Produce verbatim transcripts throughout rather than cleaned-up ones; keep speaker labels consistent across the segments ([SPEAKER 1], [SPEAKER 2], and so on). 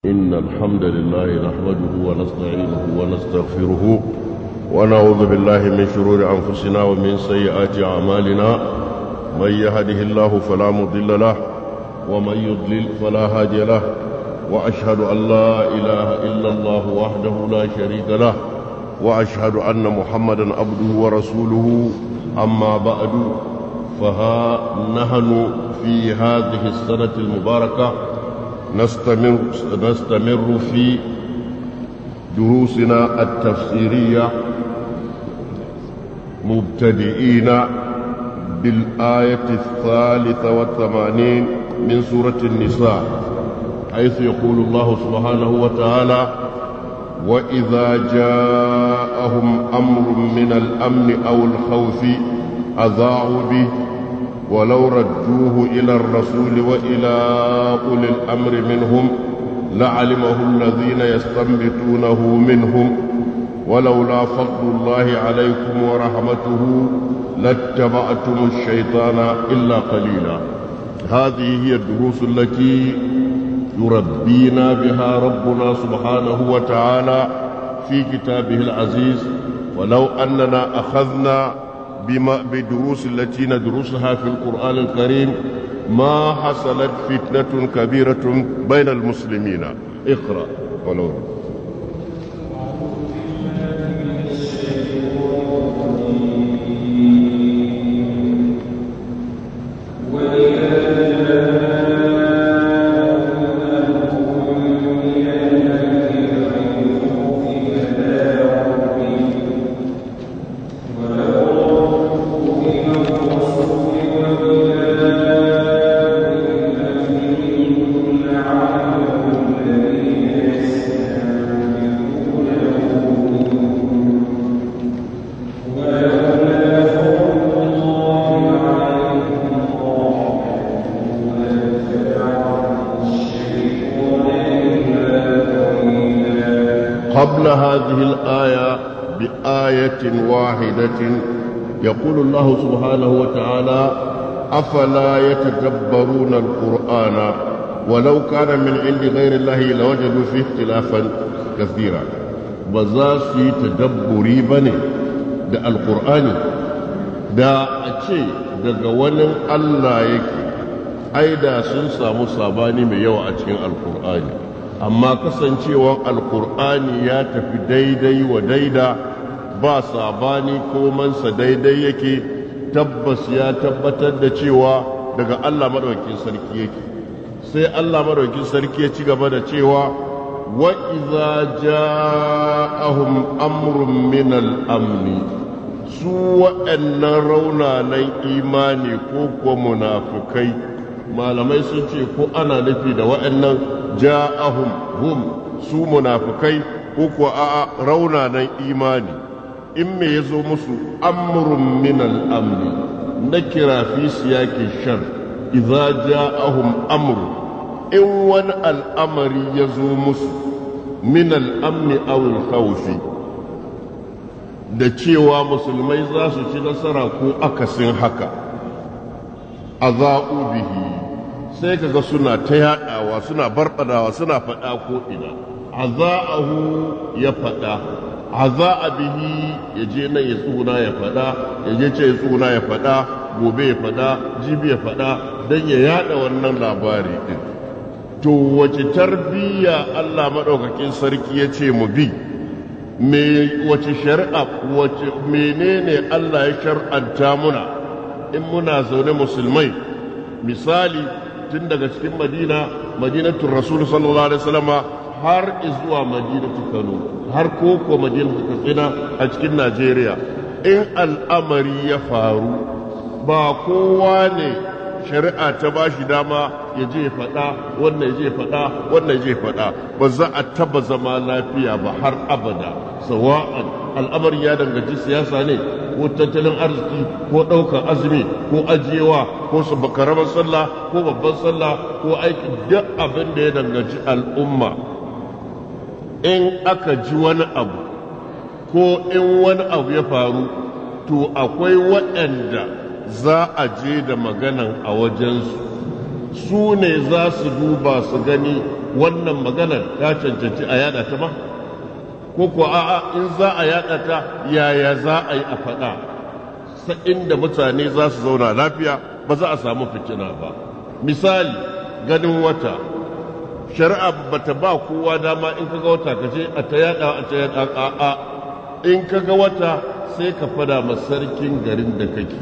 [SPEAKER 1] إن الحمد لله نحمده ونستعينه ونستغفره ونعوذ بالله من شرور أنفسنا ومن سيئات أعمالنا. من يهده الله فلا مضل له ومن يضلل فلا هادي له، وأشهد أن لا إله إلا الله وحده لا شريك له، وأشهد أن محمدا عبده ورسوله. أما بعد، فها نحن في هذه السنة المباركة نستمر, نستمر في دروسنا التفسيرية مبتدئين بالآية الثالثة والثمانين من سورة النساء، حيث يقول الله سبحانه وتعالى: وإذا جاءهم أمر من الأمن أو الخوف أذاعوا به ولو ردوه إلى الرسول وإلى أولي الأمر منهم لعلمه الذين يستنبطونه منهم ولولا فضل الله عليكم ورحمته لاتبعتم الشيطان إلا قليلا. هذه هي الدروس التي يربينا بها ربنا سبحانه وتعالى في كتابه العزيز. ولو أننا أخذنا بما بدروس التي ندرسها في القرآن الكريم ما حصلت فتنة كبيرة بين المسلمين. اقرأ ولو قبل هذه الآية بآية واحدة يقول الله سبحانه وتعالى: أفلا يتدبرون القرآن ولو كان من عند غير الله لوجدوا فيه اختلافا كثيرا. بزاسي تدبري بني دا القرآن دا أتشي دا قوانا الله يكي أي دا سنسى مصاباني من يوع أتشين القرآن. amma kasancewar alkur'ani ya tafi daidai wa daida ba sabani ko mansa daidai yake, tabbas ya tabbatar da cewa daga Allah madaukakin sarki yake. Sai Allah madaukakin sarki ya ci gaba da cewa: wa idza ja'ahum amrun min al-amni, su wa'annan raunanan imani ko kuwa munafikai, malamai sun ce ko ana nufi da wa'annan ja'ahum hum su munafikai ko kuwa a'a raunanan imani. in me yazo musu amrun min al-amri nakira fi siyaqi shar, idza ja'ahum amru, in wani al'amari yazo musu min al-amni aw al-khawfi, da cewa musulmai za su ci nasara ko akasin haka, aza'u bihi, sai kaga suna ta yadawa, suna barbadawa, suna fada ko ina. Aza'ahu ya fada, aza'a bihi yaje nan ya tsuna ya fada, yaje ce ya tsuna ya fada, gobe ya fada, jibi ya fada, dan ya yada wannan labari din. To wace tarbiyya Allah madaukakin sarki ya ce mu bi? Me wace shari'a, wace menene Allah ya shar'anta muna in muna zaune musulmai? Misali, tun daga cikin Madina, Madinatul Rasul sallallahu alaihi wasallam har zuwa Madinatul Kano, har koko Madinatul Katsina a cikin Najeriya, in al'amari ya faru ba kowa ne shari'a ta bashi dama ya je faɗa, wannan ya je faɗa, wannan ya je faɗa. Ba za a taba zama lafiya ba har abada, sawa'an al'amari ya danganci siyasa ne ko tattalin arziki ko ɗaukar azumi ko ajiyewa ko su karamar sallah ko babban sallah ko aiki, duk abin da ya danganci al'umma. In aka ji wani abu ko in wani abu ya faru, to akwai waɗanda za a je da maganan a wajensu, su ne za su duba su gani wannan maganar ta cancanci a yada ta ba ko ko a'a in za a yada ta yaya za a yi a faɗa inda mutane za su zauna lafiya ba za a samu fitina ba. Misali ganin wata, shari'a bata ba kowa dama in kaga wata kace a ta yada a ta yada a'a, in kaga wata sai ka fada ma sarkin garin da kake,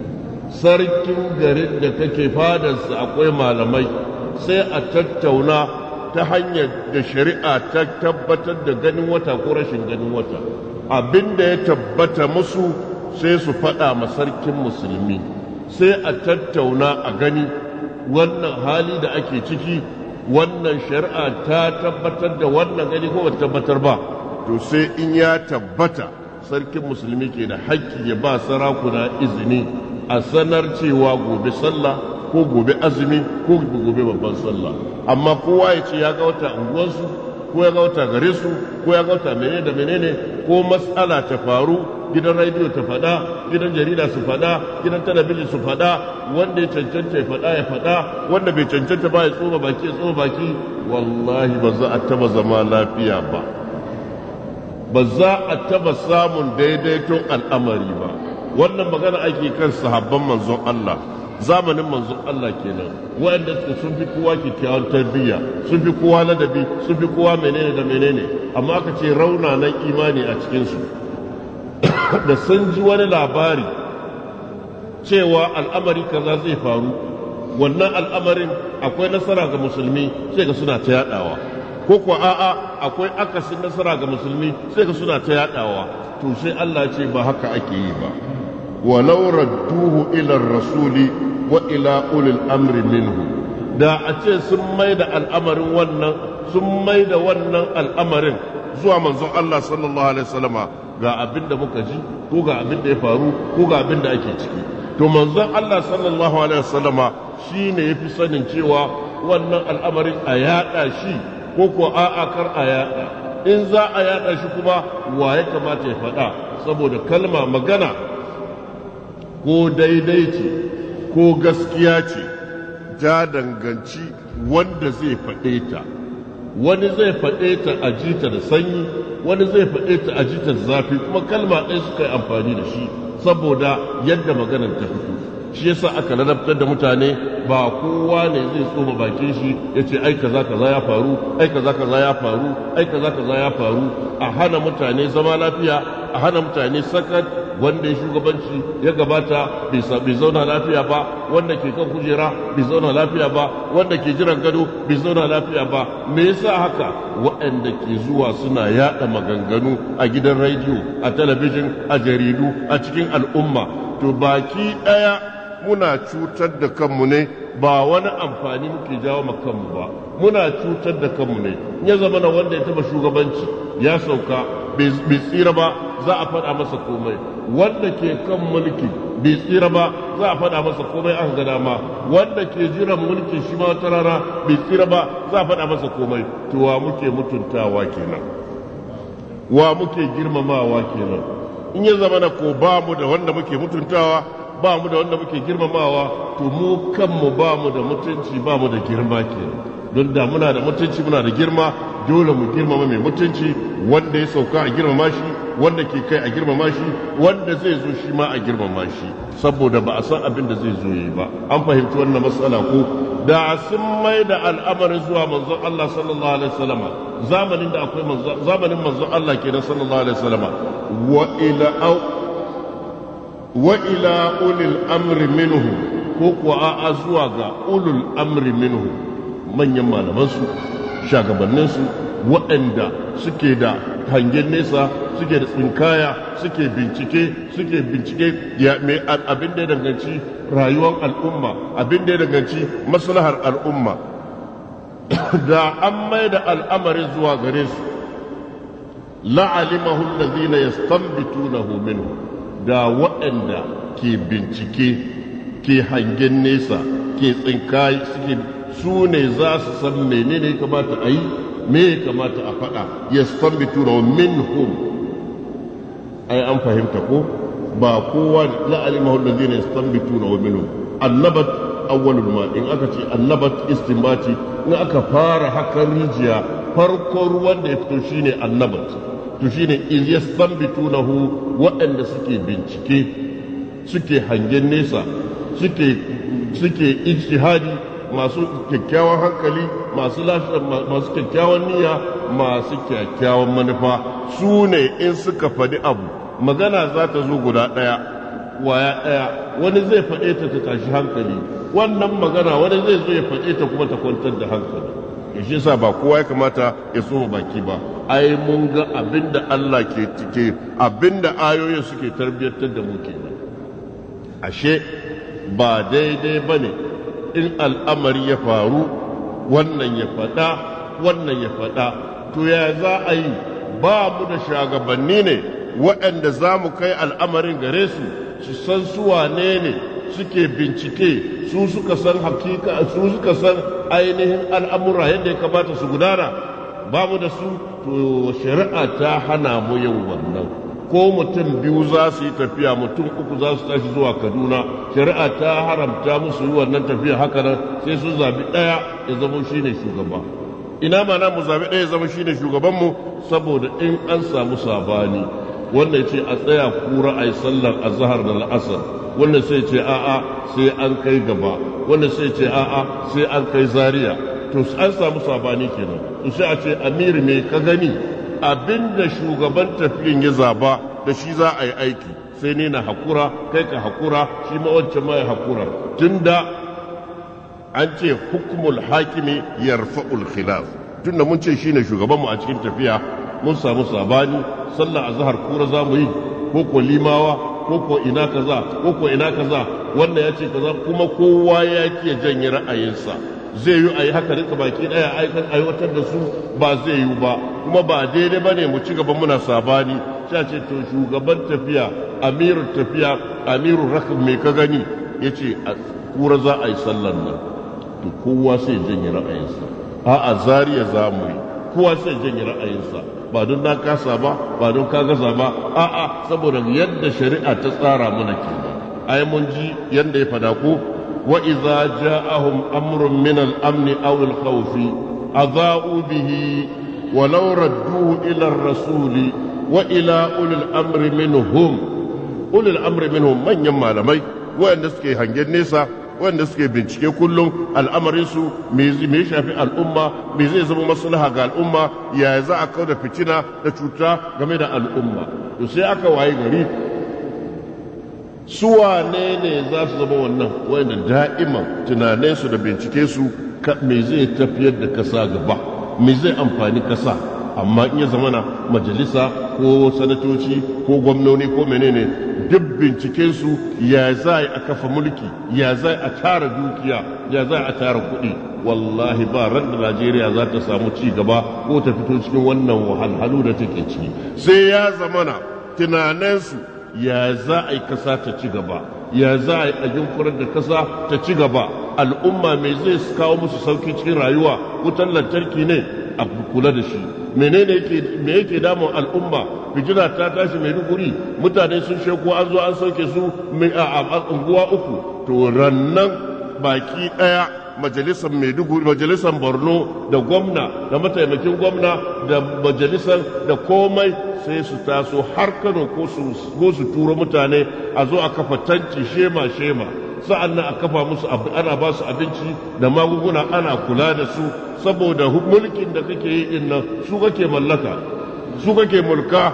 [SPEAKER 1] sarkin garin da kake fadarsa akwai malamai, sai a tattauna ta hanyar da shari'a ta tabbatar da ganin wata ko rashin ganin wata. Abinda ya tabbata musu sai su fada ma sarkin musulmi, sai a tattauna a gani wannan hali da ake ciki, wannan shari'a ta tabbatar da wannan gani ko ba tabbatar ba. To sai in ya tabbata sarkin musulmi ke da haƙƙi ya ba sarakuna izini a sanar cewa gobe sallah ko gobe azumi ko gobe babban sallah. Amma kowa ya ce ya ga wata unguwarsu ko ya ga wata gare su ko ya ga wata menene da menene, ko matsala ta faru gidan rediyo ta faɗa, gidan jarida su faɗa, gidan talabijin su faɗa, wanda ya cancanta ya faɗa ya faɗa, wanda bai cancanta ba ya tsoma baki ya tsoma baki. Wallahi ba za a taba zama lafiya ba, ba za a taba samun daidaiton al'amari ba. Wannan magana ake kan sahabban manzon Allah, zamanin manzon Allah kenan, waɗanda sun fi kowa kyakkyawan tarbiyya, sun fi kowa ladabi, sun fi kowa menene da menene, amma aka ce raunanan imani a cikinsu da sun ji wani labari cewa al'amari kaza zai faru, wannan al'amarin akwai nasara ga musulmi sai ga suna ta yadawa, ko kuwa a'a akwai akasin nasara ga musulmi sai ga suna ta yadawa. To sai Allah ce ba haka ake yi ba. walau radduhu ila rasuli wa ila ulil amri minhu, da a ce sun mai da al'amarin wannan sun mai da wannan al'amarin zuwa manzon Allah sallallahu alaihi wasallama, ga abin da muka ji ko ga abin da ya faru ko ga abin da ake ciki. To manzon Allah sallallahu alaihi wasallama shine yafi sanin cewa wannan al'amarin a yada shi ko ko a'a kar a yada. In za a yada shi kuma wa ya kamata ya faɗa, saboda kalma magana ko daidai ce ko gaskiya ce ta danganci wanda zai faɗe ta. Wani zai faɗe ta a jita da sanyi, wani zai faɗe ta a jita da zafi, kuma kalma ɗaya suka yi amfani da shi saboda yadda maganar ta fito. Shi yasa aka ladabtar da mutane, ba kowa ne zai tsoma bakin shi ya ce ai kaza kaza ya faru, ai kaza kaza ya faru, ai kaza kaza ya faru. A hana mutane zama lafiya, a hana mutane sakat. Wanda ya shugabanci ya gabata bai zauna lafiya ba, wanda ke kan kujera bai zauna lafiya ba, wanda ke jiran gado bai zauna lafiya ba. Me yasa haka? Waɗanda ke zuwa suna yada maganganu a gidan rediyo, a talabijin, a jaridu, a cikin al'umma. To baki ɗaya muna cutar da kanmu ne, ba wani amfani muke jawo ma kanmu ba, muna cutar da kanmu ne. Ya zama na wanda ya taba shugabanci ya sauka bai tsira ba, za a faɗa masa komai. Wanda ke kan mulki bai tsira ba, za a faɗa masa komai aka ga dama. Wanda ke jiran mulki shi ma wata rana bai tsira ba, za a faɗa masa komai. To wa muke mutuntawa kenan, wa muke girmamawa kenan? In ya zama na ko ba mu da wanda muke mutuntawa, ba mu da wanda muke girmamawa, to mu kanmu ba mu da mutunci, ba mu da girma kenan. Don da muna da mutunci muna da girma, dole mu girmama mai mutunci, wanda ya sauka a girmama shi, wanda ke kai a girmama shi, wanda zai zo shi ma a girmama shi, saboda ba a san abin da zai zo yi ba. An fahimci wannan matsala ko? Da sun mai da al'amarin zuwa manzon Allah sallallahu alaihi wasallama, zamanin da akwai manzon zamanin manzon Allah kenan sallallahu alaihi wasallama, wa ila au wa ila ulil amri minhu, ko kuwa a'a zuwa ga ulul amri minhu, manyan malamansu, shagabanninsu, waɗanda suke da hangen nesa, suke da tsinkaya, suke bincike, suke bincike ya mai abin da ya danganci rayuwar al'umma, abin da ya danganci maslahar al'umma. Da an mai da al'amarin zuwa gare su, la'alimahu allazina yastanbitunahu minhu, da waɗanda ke bincike, ke hangen nesa, ke tsinkaye, suke su ne za su san menene kamata a yi, me ya kamata a faɗa. Yastanbitunahu minhum, ai an fahimta ko? Ba kowa la'alimahu allazina yastanbitunahu minhum. Annabat awwalul ma, in aka ce annabat istinbati in aka fara hakan rijiya farkon ruwan da ya fito shine annabat to shine iz yastanbitunahu waɗanda suke bincike suke hangen nesa suke suke ijtihadi masu kyakkyawan hankali masu lafiya masu kyakkyawan niyya masu kyakkyawan manufa su ne in suka faɗi abu magana za ta zo guda ɗaya waya ɗaya wani zai faɗe ta ta tashi hankali wannan magana wani zai zo ya faɗe ta kuma ta kwantar da hankali shi yasa ba kowa ya kamata ya so baki ba ai mun ga abinda Allah ke tike abinda ayoyin suke tarbiyyantar da mu kenan ashe ba daidai bane in al'amari ya faru wannan ya faɗa wannan ya faɗa to ya za a yi ba mu da shagabanni ne waɗanda za mu kai al'amarin gare su su san su wane ne suke bincike su suka san hakika su suka san ainihin al'amura yadda ya kamata su gudana babu da su to shari'a ta hana mu yin wannan ko mutum biyu za su yi tafiya mutum uku za su tashi zuwa Kaduna shari'a ta haramta musu yi wannan tafiya haka nan sai su zabi ɗaya ya zama shine shugaba ina ma na mu zabi ɗaya ya zama shine shugabanmu saboda in an samu sabani wanda ce a tsaya kura a yi sallar azhar da la'asar wanda sai ce a'a sai an kai gaba wanda sai ce a'a sai an kai Zaria to an samu sabani kenan to sai a ce amir ne ka gani abinda shugaban tafiyin ya zaba da shi za a yi aiki sai ne na hakura kai ka hakura shi ma wancan ma ya hakura tunda an ce hukumul hakimi yarfa'ul khilaf tunda mun ce shine shugabanmu a cikin tafiya mun samu sabani sallar azhar kura za mu yi ko ko limawa ko ko ina kaza ko ko ina kaza wannan ya ce kaza kuma kowa ya ke janye ra'ayinsa zai yi a yi haka rika baki daya aiwatar da su ba zai yi ba kuma ba daidai ba ne mu ci gaba muna sabani sha ce to shugaban tafiya amirul tafiya amirul rakab mai ka gani ya ce a kura za a yi sallar nan to kowa sai janye ra'ayinsa a'a Zaria za mu yi kowa sai janye ra'ayinsa ba don na kasa ba ba don ka gaza ba a'a saboda yadda shari'a ta tsara mana kenan ai mun ji yanda ya fada ko wa idza ja'ahum amrun min al-amn aw al-khawf adha'u bihi wa law radduhu ila ar-rasul wa ila ulil amri minhum ulil amri minhum manyan malamai wanda suke hangen nesa wanda suke bincike kullum al'amarinsu me shafi al'umma me zai zama maslaha ga al'umma ya za a kawo da fitina da cuta game da al'umma to sai aka waye gari su wane ne za su zama wannan wanda da'iman tunaninsu da bincike su me zai tafiyar da kasa gaba me zai amfani kasa amma in ya zamana majalisa ko sanatoci ko gwamnoni ko menene duk bincikensu ya za a kafa mulki ya za a tara dukiya ya za a tara kuɗi wallahi ba ran da Najeriya za ta samu ci gaba ko ta fito cikin wannan wahalhalu da take ciki sai ya zamana tunaninsu ya za a yi kasa ta ci gaba ya za a yi ajin furar da kasa ta ci gaba al'umma mai zai kawo musu sauki cikin rayuwa wutan lantarki ne a kula da shi menene yake me yake damun al'umma fitila ta tashi mai duguri mutane sun sheko an zo an sauke su a unguwa uku to rannan baki daya majalisar Maiduguri majalisar Borno da gwamna da mataimakin gwamna da majalisar da komai sai su taso har Kano ko su ko su turo mutane a zo a kafa tanti shema shema sa'annan a kafa musu ana ba su abinci da magunguna ana kula da su saboda mulkin da kake yi din nan su kake mallaka su kake mulka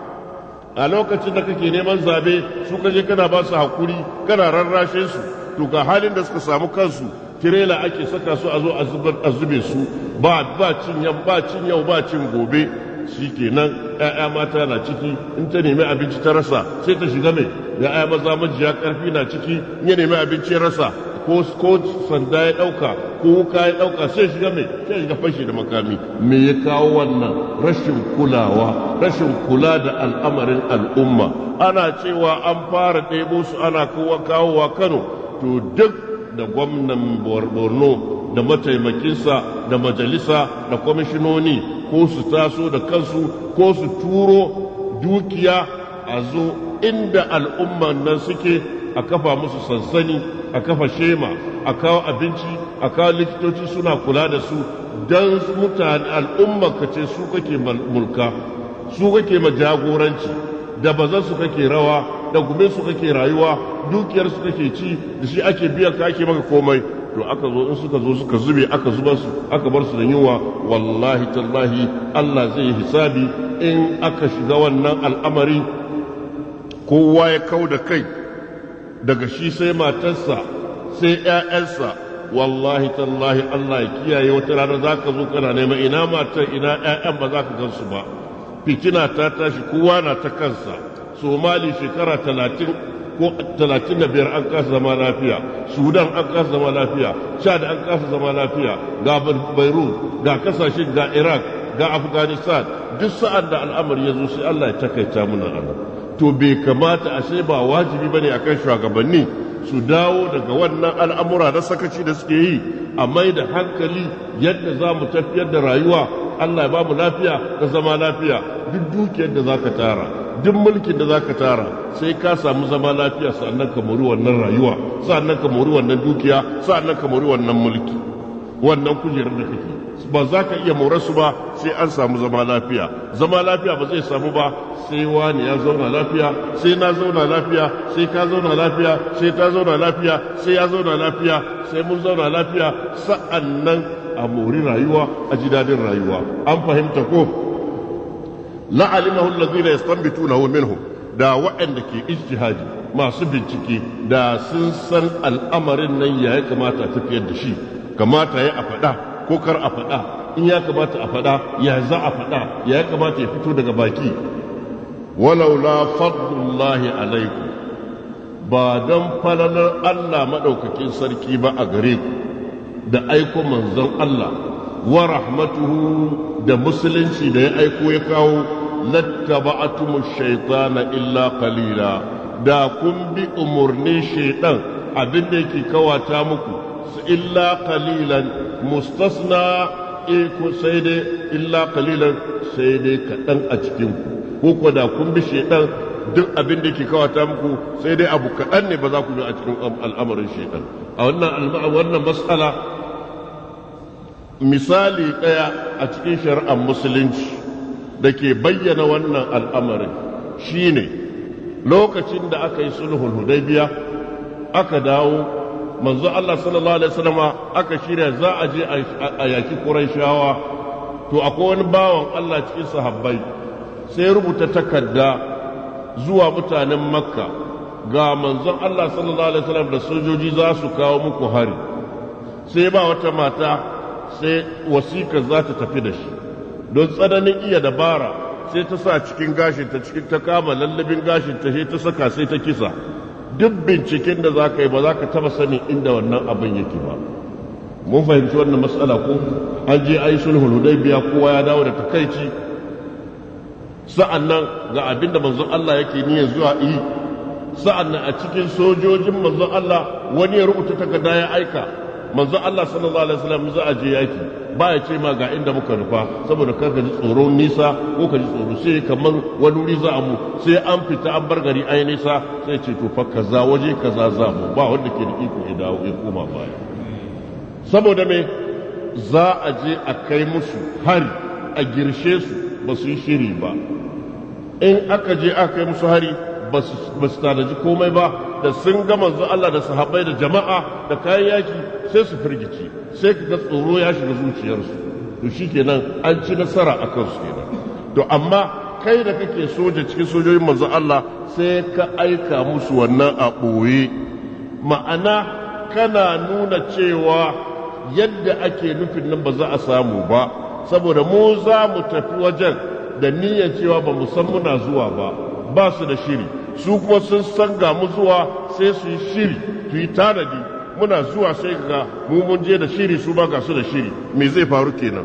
[SPEAKER 1] a lokacin da kake neman zabe su kaje kana ba su hakuri kana rarrashe su to ga halin da suka samu kansu tirela ake saka su a zo a zube su ba ba cin yau ba cin yau ba cin gobe shikenan ƴaƴa mata na ciki in ta nemi abinci ta rasa sai ta shiga mai da ƴaƴa maza majiya karfi na ciki in ya nemi abinci ya rasa ko ko sanda ya dauka ko wuka ya dauka sai shiga mai sai shiga fashi da makami me ya kawo wannan rashin kulawa rashin kula da al'amarin al'umma ana cewa an fara ɗebo su ana kowa kawowa Kano to duk da gwamnan Borno da mataimakinsa da majalisa da kwamishinoni ko su taso da kansu ko su turo dukiya a zo inda al'umman nan suke a kafa musu sansani a kafa shema a kawo abinci a kawo likitoci suna kula da su don mutane al'umma ka ce su kake mulka su kake ma jagoranci da bazan su kake rawa da gumin su kake rayuwa dukiyar su kake ci da shi ake biyan ka ake maka komai to aka zo in suka zo suka zube aka zuba su aka bar su da yunwa wallahi tallahi Allah zai yi hisabi in aka shiga wannan al'amari kowa ya kau da kai daga shi sai matarsa sai ƴaƴansa wallahi tallahi Allah ya kiyaye wata rana zaka zo kana neman ina matar ina ƴaƴan ba za ka gansu ba fitina ta tashi kowa na ta kansa somali shekara talatin ko talatin da biyar an kasa zama lafiya sudan an kasa zama lafiya chad an kasa zama lafiya ga beirut ga kasashe ga iraq ga afghanistan duk sa'an da al'amari ya zo sai Allah ya takaita muna ana to bai kamata ashe ba wajibi bane akan shugabanni su dawo daga wannan al'amura na sakaci da suke yi a mai da hankali yadda za mu tafiyar da rayuwa Allah ya ba mu lafiya da zama lafiya duk dukiyar da zaka tara duk mulkin da zaka tara sai ka samu zama lafiya sannan ka mori wannan rayuwa sannan ka mori wannan dukiya sannan ka mori wannan mulki wannan kujerar da kake ba za ka iya morar su ba sai an samu zama lafiya zama lafiya ba zai samu ba sai wani ya zauna lafiya sai na zauna lafiya sai ka zauna lafiya sai ta zauna lafiya sai ya zauna lafiya sai mun zauna lafiya sa'annan a mori rayuwa a ji dadin rayuwa an fahimta ko la'alimahu allazina yastanbitunahu minhum da waɗanda ke ijtihadi masu bincike da sun san al'amarin nan ya kamata a tafiyar da shi kamata ya a faɗa ko kar a faɗa in ya kamata a faɗa ya za a faɗa ya kamata ya fito daga baki walaula fadlullahi alaikum ba don falalar Allah maɗaukakin sarki ba a gare ku da aiko manzon Allah wa rahmatuhu da musulunci da ya aiko ya kawo lattaba'atumu shaytana illa qalila da kun bi umurnin shaytan abin da yake kawata muku illa qalilan mustasna iko sai dai illa qalilan sai dai kadan a cikin ku ko da kun bi shaytan duk abin da yake kawata muku sai dai abu kadan ne ba za ku bi a cikin al'amarin shaytan a wannan wannan mas'ala misali ɗaya a cikin shari'ar musulunci da ke bayyana wannan al'amarin shine lokacin da aka yi sulhul hudaybiya aka dawo manzo Allah sallallahu alaihi wasallama aka shirya za a je a yaki Qurayshawa to akwai wani bawan Allah cikin sahabbai sai rubuta takarda zuwa mutanen Makka ga manzon Allah sallallahu alaihi wasallam da sojoji za su kawo muku hari sai ba wata mata sai wasikar za ta tafi da shi don tsananin iya dabara sai ta sa cikin gashinta cikin ta kama lallabin gashinta sai ta saka sai ta kisa duk binciken da za ka yi ba za ka taba sanin inda wannan abin yake ba mun fahimci wannan matsala ko an je ayi sulhul hudaybiya kowa ya dawo da takaici sa'annan ga abin da manzon Allah yake niyyar zuwa yi sa'annan a cikin sojojin manzon Allah wani ya rubuta takarda ya aika manzo Allah sallallahu alaihi wasallam za a je yaki ba ya ce ma ga inda muka rufa saboda kar ka ji tsoron nisa ko ka ji tsoro sai kamar wani wuri za a mu sai an fita an bar gari ai nisa sai ce to fa kaza waje kaza za mu ba wanda ke da iko ya dawo ya koma baya saboda me za a je a kai musu hari a girshe su ba su yi shiri ba in aka je aka kai musu hari ba su tanaji komai ba da sun ga manzo Allah da sahabbai da jama'a da kayan yaki sai su firgici sai ka ga tsoro ya shiga zuciyarsu to shikenan an ci nasara a kansu kenan to amma kai da kake soja cikin sojojin manzo Allah sai ka aika musu wannan a ɓoye ma'ana kana nuna cewa yadda ake nufin nan ba za a samu ba saboda mu za mu tafi wajen da niyyar cewa ba mu san muna zuwa ba ba su da shiri su kuma sun san ga mu zuwa sai su yi shiri su yi tanadi muna zuwa sai ga mu mun je da shiri su ba ga su da shiri me zai faru kenan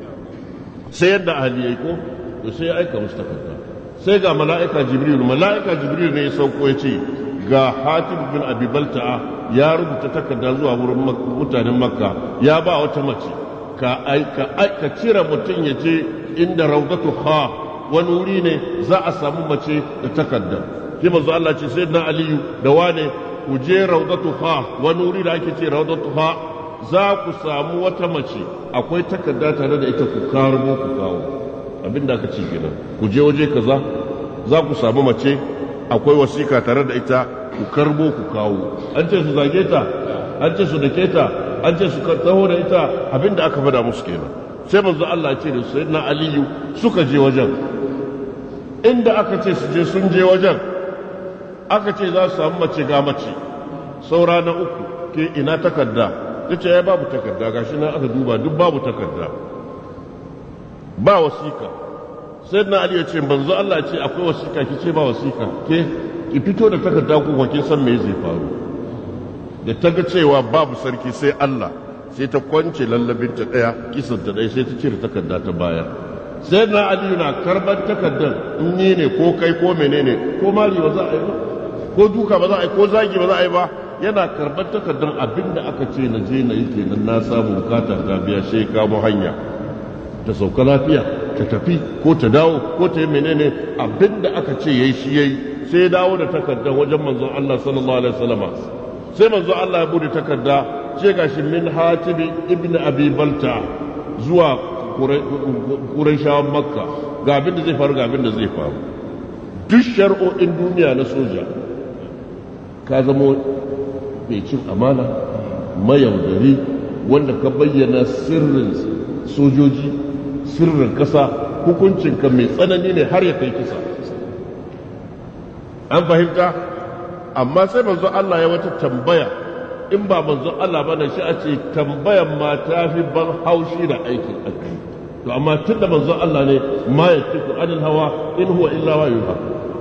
[SPEAKER 1] sai yadda ahli yayi ko to sai ya aika musu takarda sai ga mala'ika jibril mala'ika jibril ne ya sauko ya ce ga Hatib bin Abi Balta'a ya rubuta takarda zuwa wurin mutanen Makka ya ba wata mace ka aika aika cire mutum ya je inda Rawdatu Kha wani wuri ne za a samu mace da takarda shi manzo Allah ce sai na Aliyu da wane ku je Rawdatu Kha wani wuri da ake ce Rawdatu Kha za ku samu wata mace akwai takarda tare da ita ku karbo ku kawo abinda aka ce kenan ku je waje kaza za ku samu mace akwai wasika tare da ita ku karbo ku kawo an ce su zage ta an ce su dake ta an ce su taho da ita abinda aka fada musu kenan sai manzo Allah ce da sayyidina Aliyu suka je wajen inda aka ce su je sun je wajen aka ce za su samu mace ga mace saura na uku ke ina takarda tace ya babu takarda gashi nan aka duba duk babu takarda ba wasika sayyidina Ali ya ce manzo Allah ce akwai wasika ki ce ba wasika ke ki fito da takarda ko kin san me zai faru da ta ga cewa babu sarki sai Allah sai ta kwance lallabinta daya kisanta daya sai ta cire takarda ta baya sayyidina Ali na karban takardar in ni ne ko kai ko menene ko mali ba za a yi ba ko duka ba za a yi ko zagi ba za a yi ba yana karban takardar abinda aka ce na je na yi kenan na samu bukata ta biya sai ka mu hanya ta sauka lafiya ta tafi ko ta dawo ko ta yi menene abinda aka ce yayi shi yayi sai dawo da takardar wajen manzon Allah sallallahu alaihi wasallam sai manzon Allah ya bude takarda ce gashi min Hatibi ibn Abi Balta zuwa Qurayshawan Makka ga abin da zai faru ga abin da zai faru duk shar'o'in duniya na soja ka zama mai cin amana mayaudari wanda ka bayyana sirrin sojoji sirrin kasa hukuncinka mai tsanani ne har ya kai kisa an fahimta amma sai manzo Allah ya wata tambaya in ba manzo Allah bane shi a ce tambayan ma ta fi ban haushi da aikin addini to amma tunda manzo Allah ne ma yatiku anil hawa in huwa illa wahyuha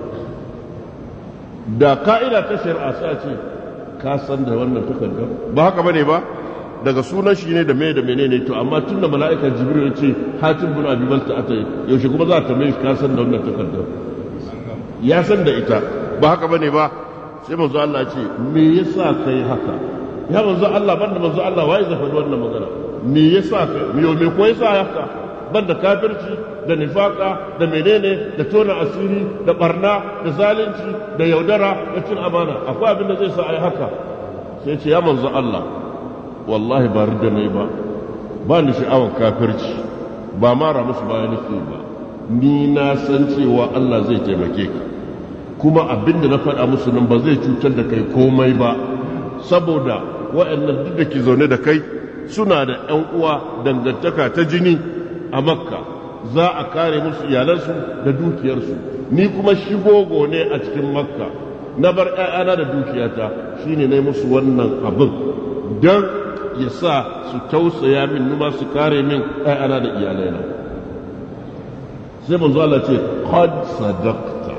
[SPEAKER 1] da ka'ida ta shari'a sai ce ka san da wannan takardar ba haka bane ba daga sunan shi ne da me da menene to amma tunda mala'ika jibril ya ce Hatib bin Abi Balta atai yaushe kuma za ta mai ka san da wannan takardar ya san da ita ba haka bane ba sai manzo Allah ce me yasa kai haka ya manzo Allah banda manzo Allah wai zai faɗi wannan magana me yasa kai me me ko yasa haka banda kafirci da nifaka da menene da tona asiri da barna da zalunci da yaudara da cin amana akwai abin da zai sa ai haka sai ce ya manzo Allah wallahi ba rida ne ba ba ni sha'awar kafirci ba mara musu baya nufi ba ni na san cewa Allah zai taimake ka kuma abinda na faɗa musu nan ba zai cutar da kai komai ba saboda waɗannan duk da ke zaune da kai suna da ƴan uwa dangantaka ta jini a makka za a kare musu iyalansu da dukiyarsu ni kuma shigogo ne a cikin makka na bar ƴaƴana da dukiyata shine nayi musu wannan abin don ya sa su tausaya min numa su kare min ƴaƴana da iyalaina sai manzo Allah ce qad sadaqta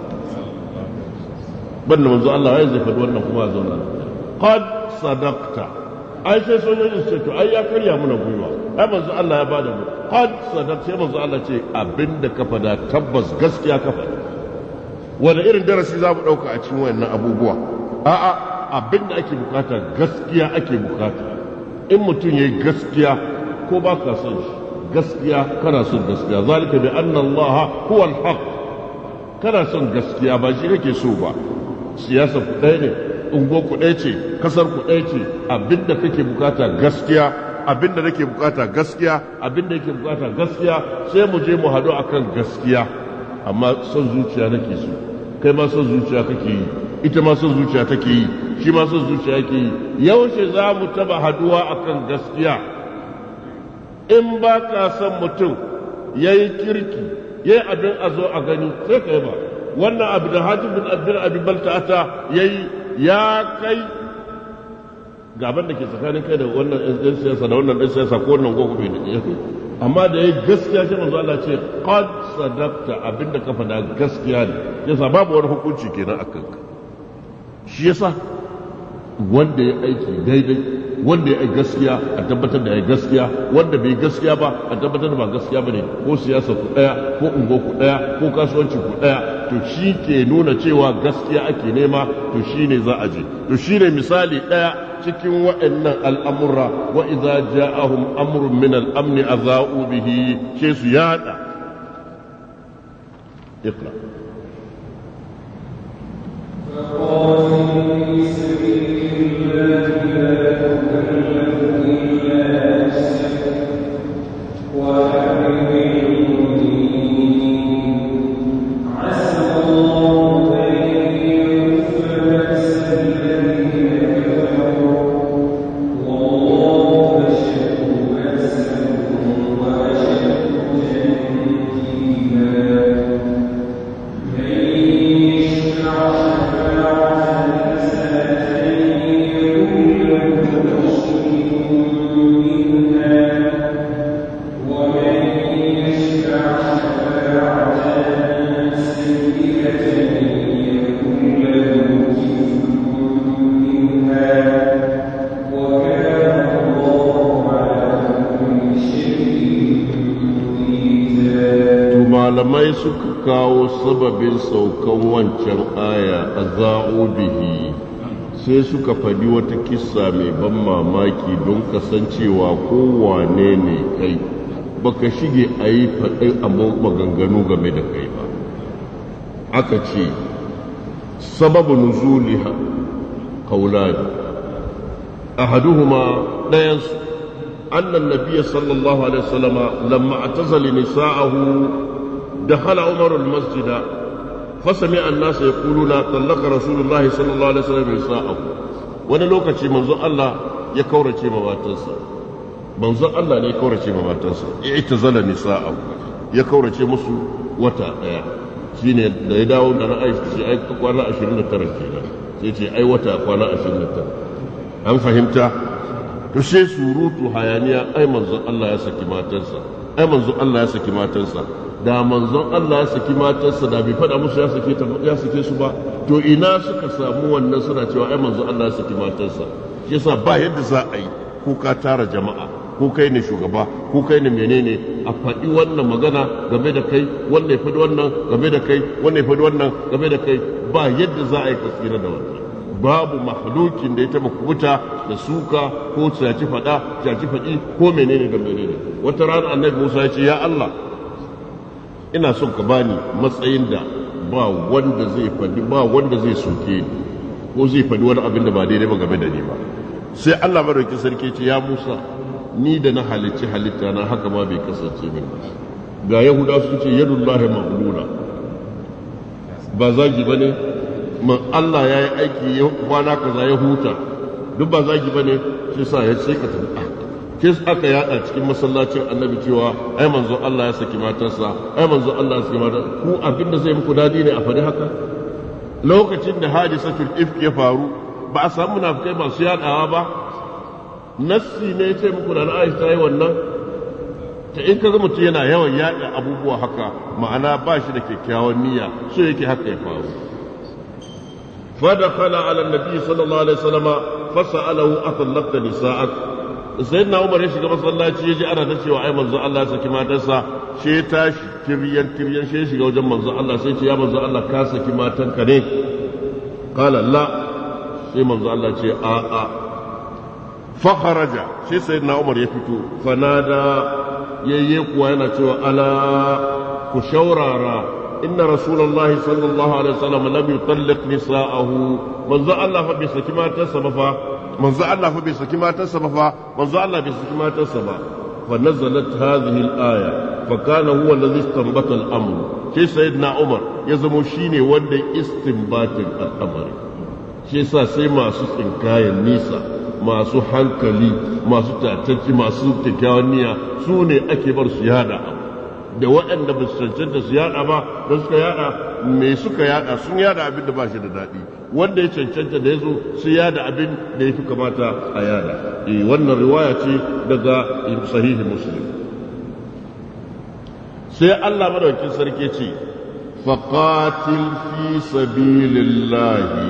[SPEAKER 1] banda manzo Allah ya zai faɗi wannan kuma zauna qad sadaqta ai sai sojojin su ce to ai ya karya mana gwiwa ai manzo Allah ya bada mu qad sadaqta sai manzo Allah ce abinda ka fada tabbas gaskiya ka fada wani irin darasi za mu dauka a cikin wayannan abubuwa a'a abinda ake bukata gaskiya ake bukata in mutum yayi gaskiya ko ba ka son shi gaskiya kana son gaskiya zalika bi anna Allah huwa al-haq kana son gaskiya ba shi kake so ba siyasa ku ɗaya ne ungo ku ɗaya ce kasar ku ɗaya ce abinda kake bukata gaskiya abinda nake bukata gaskiya abinda yake bukata gaskiya sai mu je mu haɗu akan gaskiya amma son zuciya nake so kai ma son zuciya kake yi ita ma son zuciya take yi shi ma son zuciya yake yi yaushe za mu taba haduwa akan gaskiya in ba ka son mutum yayi kirki yayi abin a zo a gani sai ka yi ba wannan abu da Hatib bin Abdul Abi Balta yayi ya kai gaban da ke tsakanin kai da wannan ɗan siyasa da wannan ɗan siyasa ko wannan gogo bai da yake amma da yayi gaskiya shi manzo Allah ce qad sadaqta abinda ka faɗa gaskiya ne yasa babu wani hukunci kenan akan ka shi yasa wanda ya aiki daidai wanda ya yi gaskiya a tabbatar da ya gaskiya wanda bai gaskiya ba a tabbatar da ba gaskiya bane ko siyasa ku daya ko ungo ku daya ko kasuwanci ku daya to shi ke nuna cewa gaskiya ake nema to shine za a je to shine misali daya cikin waɗannan al'amura wa idza ja'ahum amrun min al-amn adha'u bihi ke su yada iqra
[SPEAKER 2] فقالوا في سبيل الله لا تكلف إلا
[SPEAKER 1] malamai suka kawo sababin saukan wancan aya azau bihi sai suka faɗi wata kissa mai ban mamaki don kasancewa kowane ne kai baka shige a yi faɗin abin maganganu game da kai ba. Aka ce sababu nuzuliha qawlani ahaduhuma dayansu anna an-nabiy sallallahu alaihi wasallam lamma atazala nisa'ahu dakhala Umar al-masjida fasami'a an-nas yaquluna talaqa Rasulullah sallallahu alaihi wasallam nisa'ahu. Wani lokaci manzo Allah ya kaurace ma matarsa manzo Allah ne ya kaurace ma matarsa i'tazala nisa'ahu ya kaurace musu wata daya shine da ya dawo da ra'ayi shi ai kwana ashirin da tara kenan sai ce ai wata kwana ashirin da tara. An fahimta to sai surutu hayaniya ai manzon Allah ya saki matarsa ai manzon Allah ya saki matarsa da manzon Allah ya saki matarsa da bai fada musu ya sake ta ya sake su ba. To ina suka samu wannan suna cewa ai manzon Allah ya saki matarsa? Shi yasa ba yadda za a yi ko ka tara jama'a ko kai ne shugaba ko kai ne menene a faɗi wannan magana game da kai wannan ya faɗi wannan game da kai wannan ya faɗi wannan game da kai ba yadda za a yi kasira da wannan. Babu mahalukin da ya taba kubuta da suka ko caci faɗa caci faɗi ko menene da menene. Wata rana annabi Musa ya ce ya Allah ina son ka bani matsayin da ba wanda zai faɗi ba wanda zai soke ni ko zai faɗi wani abin da ba daidai ba game da ni ba. Sai Allah madaukakin sarki ce ya Musa ni da na halicci halitta na haka ma bai kasance min ga Yahuda sun ce yadullahi maghlula ba zagi bane man Allah ya yi aiki ya kwana kaza ya huta duk ba zagi bane shi sa ya ce ka tafi ke aka yada cikin masallacin annabi cewa ai manzo Allah ya saki matarsa ai manzo Allah ya saki matarsa ku abinda zai muku dadi ne a fadi haka. Lokacin da hadisatul ifk ya faru ba a samu munafikai masu yadawa ba. Nassi ne ya ce muku da Aisha ta yi wannan ta in kaga mutum yana yawan yada abubuwa haka ma'ana ba shi da kyakkyawan niyya so yake haka ya faru. فدخل على النبي صلى الله عليه وسلم فسأله أطلقت نساءك. سيدنا عمر يشي كما صلى الله عليه وسلم أنا تشي وعي منزو الله سكي ما تسا شي تاش تريان تريان شي شي وجم منزو الله سيتي يا منزو الله كاسكي ما تنكني قال لا شي منزو الله شي آآ آآ فخرج شي سيدنا عمر يفتو فنادى ييكوا yana cewa ala ku shaurara inna rasulullahi sallallahu alaihi wasallam lam yutalliq nisa'ahu. Manzo Allah fa bai saki matarsa ba fa manzo Allah fa bai saki matarsa ba fa manzo Allah bai saki matarsa ba. Fa nazalat hadhihi al-aya fa kana huwa alladhi istanbata al-amr. Sai sayyidina Umar ya zamo shine wanda istinbatin al-amr. Shi yasa sai masu tsinkayen nisa masu hankali masu tatacci masu kyakkyawan niyya su ne ake bar su yada da waɗanda ba su cancanta su yada ba da suka yada me suka yada sun yada abin da ba shi da daɗi wanda ya cancanta da ya zo su yada abin da ya fi kamata a yada. E, wannan riwaya ce daga sahihi Muslim. Sai Allah madaukakin sarki ce faqatil fi sabilillahi.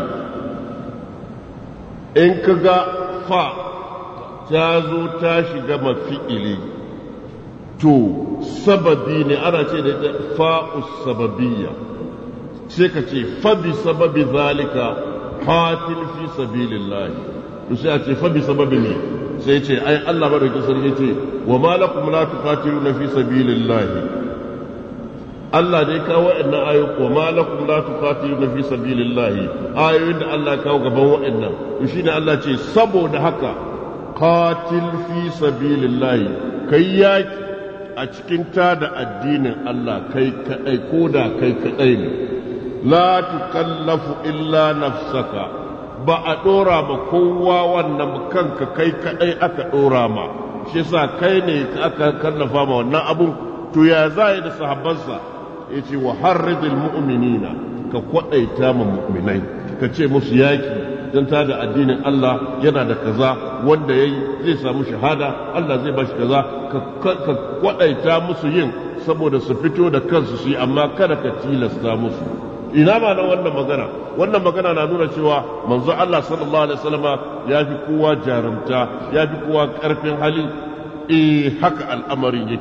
[SPEAKER 1] In kaga fa ta zo ta shiga mafi'ili to sababi ne ana ce da ita fa'us sababiyya sai ka ce fa bi sababi zalika qatil fi sabilillah to sai a ce fa bi sababi ne sai ce ai Allah madaukakin sarki ce wa ma lakum la tuqatiluna fi sabilillah. Allah dai kawo wa'annan ayoyi wa ma lakum la tuqatiluna fi sabilillah ayoyin da Allah kawo gaban wa'annan to shine Allah ce saboda haka qatil fi sabilillah kai yaki a cikin tada addinin Allah kai kadai ko da kai kadai ne. La tukallafu illa nafsaka ba a dora ma kowa wannan kanka kai kadai aka dora ma shi yasa kai ne aka kallafa ma wannan abun. To ya zai da sahabbansa yace wa harridil mu'minina ka kwadaita ma mu'minai ka ce musu yaki dan tada addinin Allah yana da kaza wanda yayi zai samu shahada Allah zai bashi kaza ka kwadaita musu yin saboda su fito da kansu su yi amma kada ka tilasta musu. Ina ma nan wannan magana wannan magana na nuna cewa manzo Allah sallallahu alaihi wasallama ya fi kowa jarumta ya fi kowa karfin hali. Eh haka al'amarin yake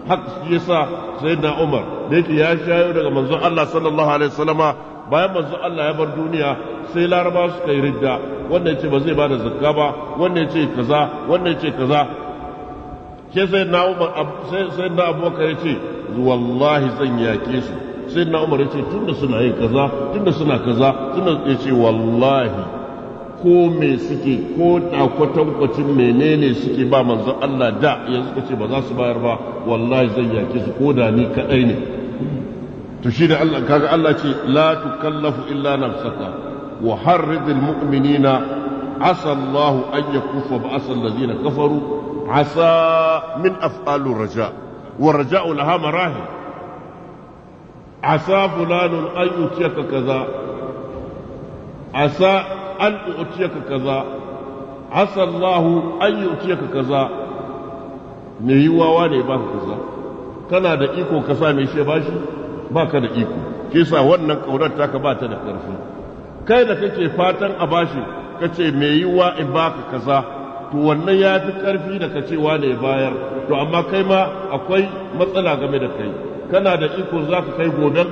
[SPEAKER 1] haka yasa sayyidina Umar da yake ya shayo daga manzon Allah sallallahu alaihi wasallama bayan manzon Allah ya bar duniya sai Laraba suka yi ridda wanda yace ba zai bada zakka ba wanda yace kaza wanda yace kaza sai sayyidina Umar sai sayyidina Abubakar yace wallahi zan yake su sayyidina Umar yace tunda suna yin kaza tunda suna kaza tunda yace wallahi ko me suke ko da kwatankwacin menene suke ba manzon Allah da yanzu kace ba za su bayar ba wallahi zan yake su ko da ni kadai ne to shi da Allah kaga Allah ce la tukallafu illa nafsaka wa harridil mu'minina asa Allah an yakufa ba'sa alladhina kafaru asa min af'alu raja wa raja'u laha marahil asa fulanun an yutiyaka kaza asa an u'tiyaka kaza asa Allah an yu'tiyaka kaza me yiwawa ne ba kaza kana da iko ka sa me shi bashi baka da iko ke sa wannan kaunar taka ba ta da karfi kai da kake fatan a bashi kace me yiwa in baka kaza to wannan yafi karfi da kace wane ya bayar to amma kai ma akwai matsala game da kai kana da iko zaka kai goben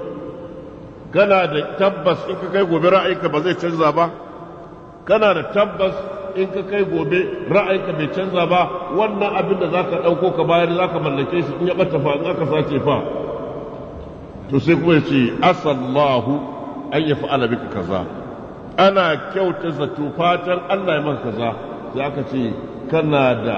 [SPEAKER 1] kana da tabbas in ka kai gobe ra'ayinka ba zai canza ba kana da tabbas in ka kai gobe ra'ayinka bai canza ba wannan abin da zaka dauko ka bayar zaka mallake shi in ya bata fa in aka sace fa to sai kuma yace asallahu an yaf'ala bika kaza ana kyauta zato fatan Allah ya maka kaza sai aka ce kana da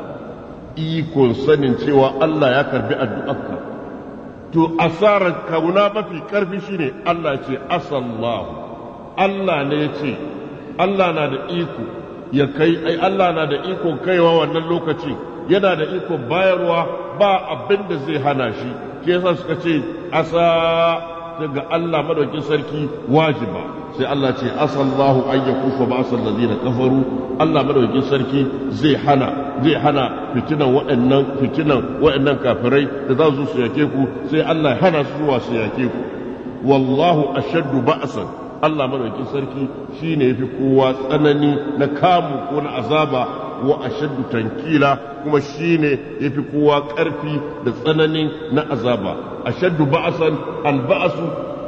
[SPEAKER 1] ikon sanin cewa Allah ya karbi addu'arka to asarar kauna mafi karfi shine Allah ce asallahu Allah ne ya ce Allah na da iko ya kai ai Allah na da iko kaiwa wannan lokaci yana da iko bayarwa ba abin da zai hana shi ke yasa suka ce asa daga Allah madaukin sarki wajiba sai Allah ce asallahu an yakufa ba'sal ladina kafaru Allah madaukin sarki zai hana zai hana fitinan waɗannan fitinan waɗannan kafirai da za su su yake ku sai Allah ya hana su zuwa su yake ku wallahu ashaddu ba'san Allah madaukin sarki shine yafi kowa tsanani na kamu ko na azaba wa ashaddu tankila kuma shine yafi kowa karfi da tsanani na azaba ashaddu ba'san alba'su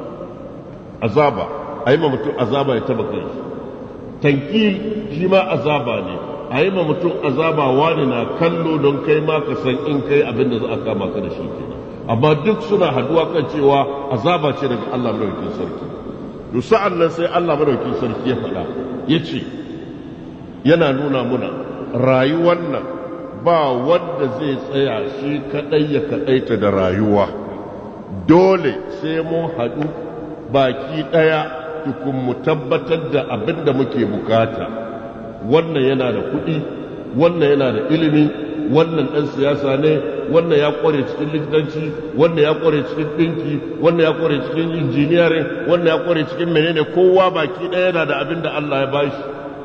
[SPEAKER 1] azaba ayi ma mutum azaba ya taba kai tankil shi ma azaba ne ayi ma mutum azaba wani na kallo don kai ma ka san in kai abin da za a kama ka da shi kenan amma duk suna haduwa kan cewa azaba ce daga Allah madaukakin sarki to sa'an nan sai Allah madaukakin sarki ya faɗa yace yana nuna muna rayuwar nan ba wanda zai tsaya shi kadai ya kadaita da rayuwa dole sai mun haɗu baki ɗaya tukun mu tabbatar da abin da muke bukata wannan yana da kuɗi wannan yana da ilimi wannan ɗan siyasa ne wannan ya ƙware cikin likitanci wannan ya ƙware cikin ɗinki wannan ya ƙware cikin injiniyarin wannan ya ƙware cikin menene kowa baki ɗaya yana da abin da Allah ya bashi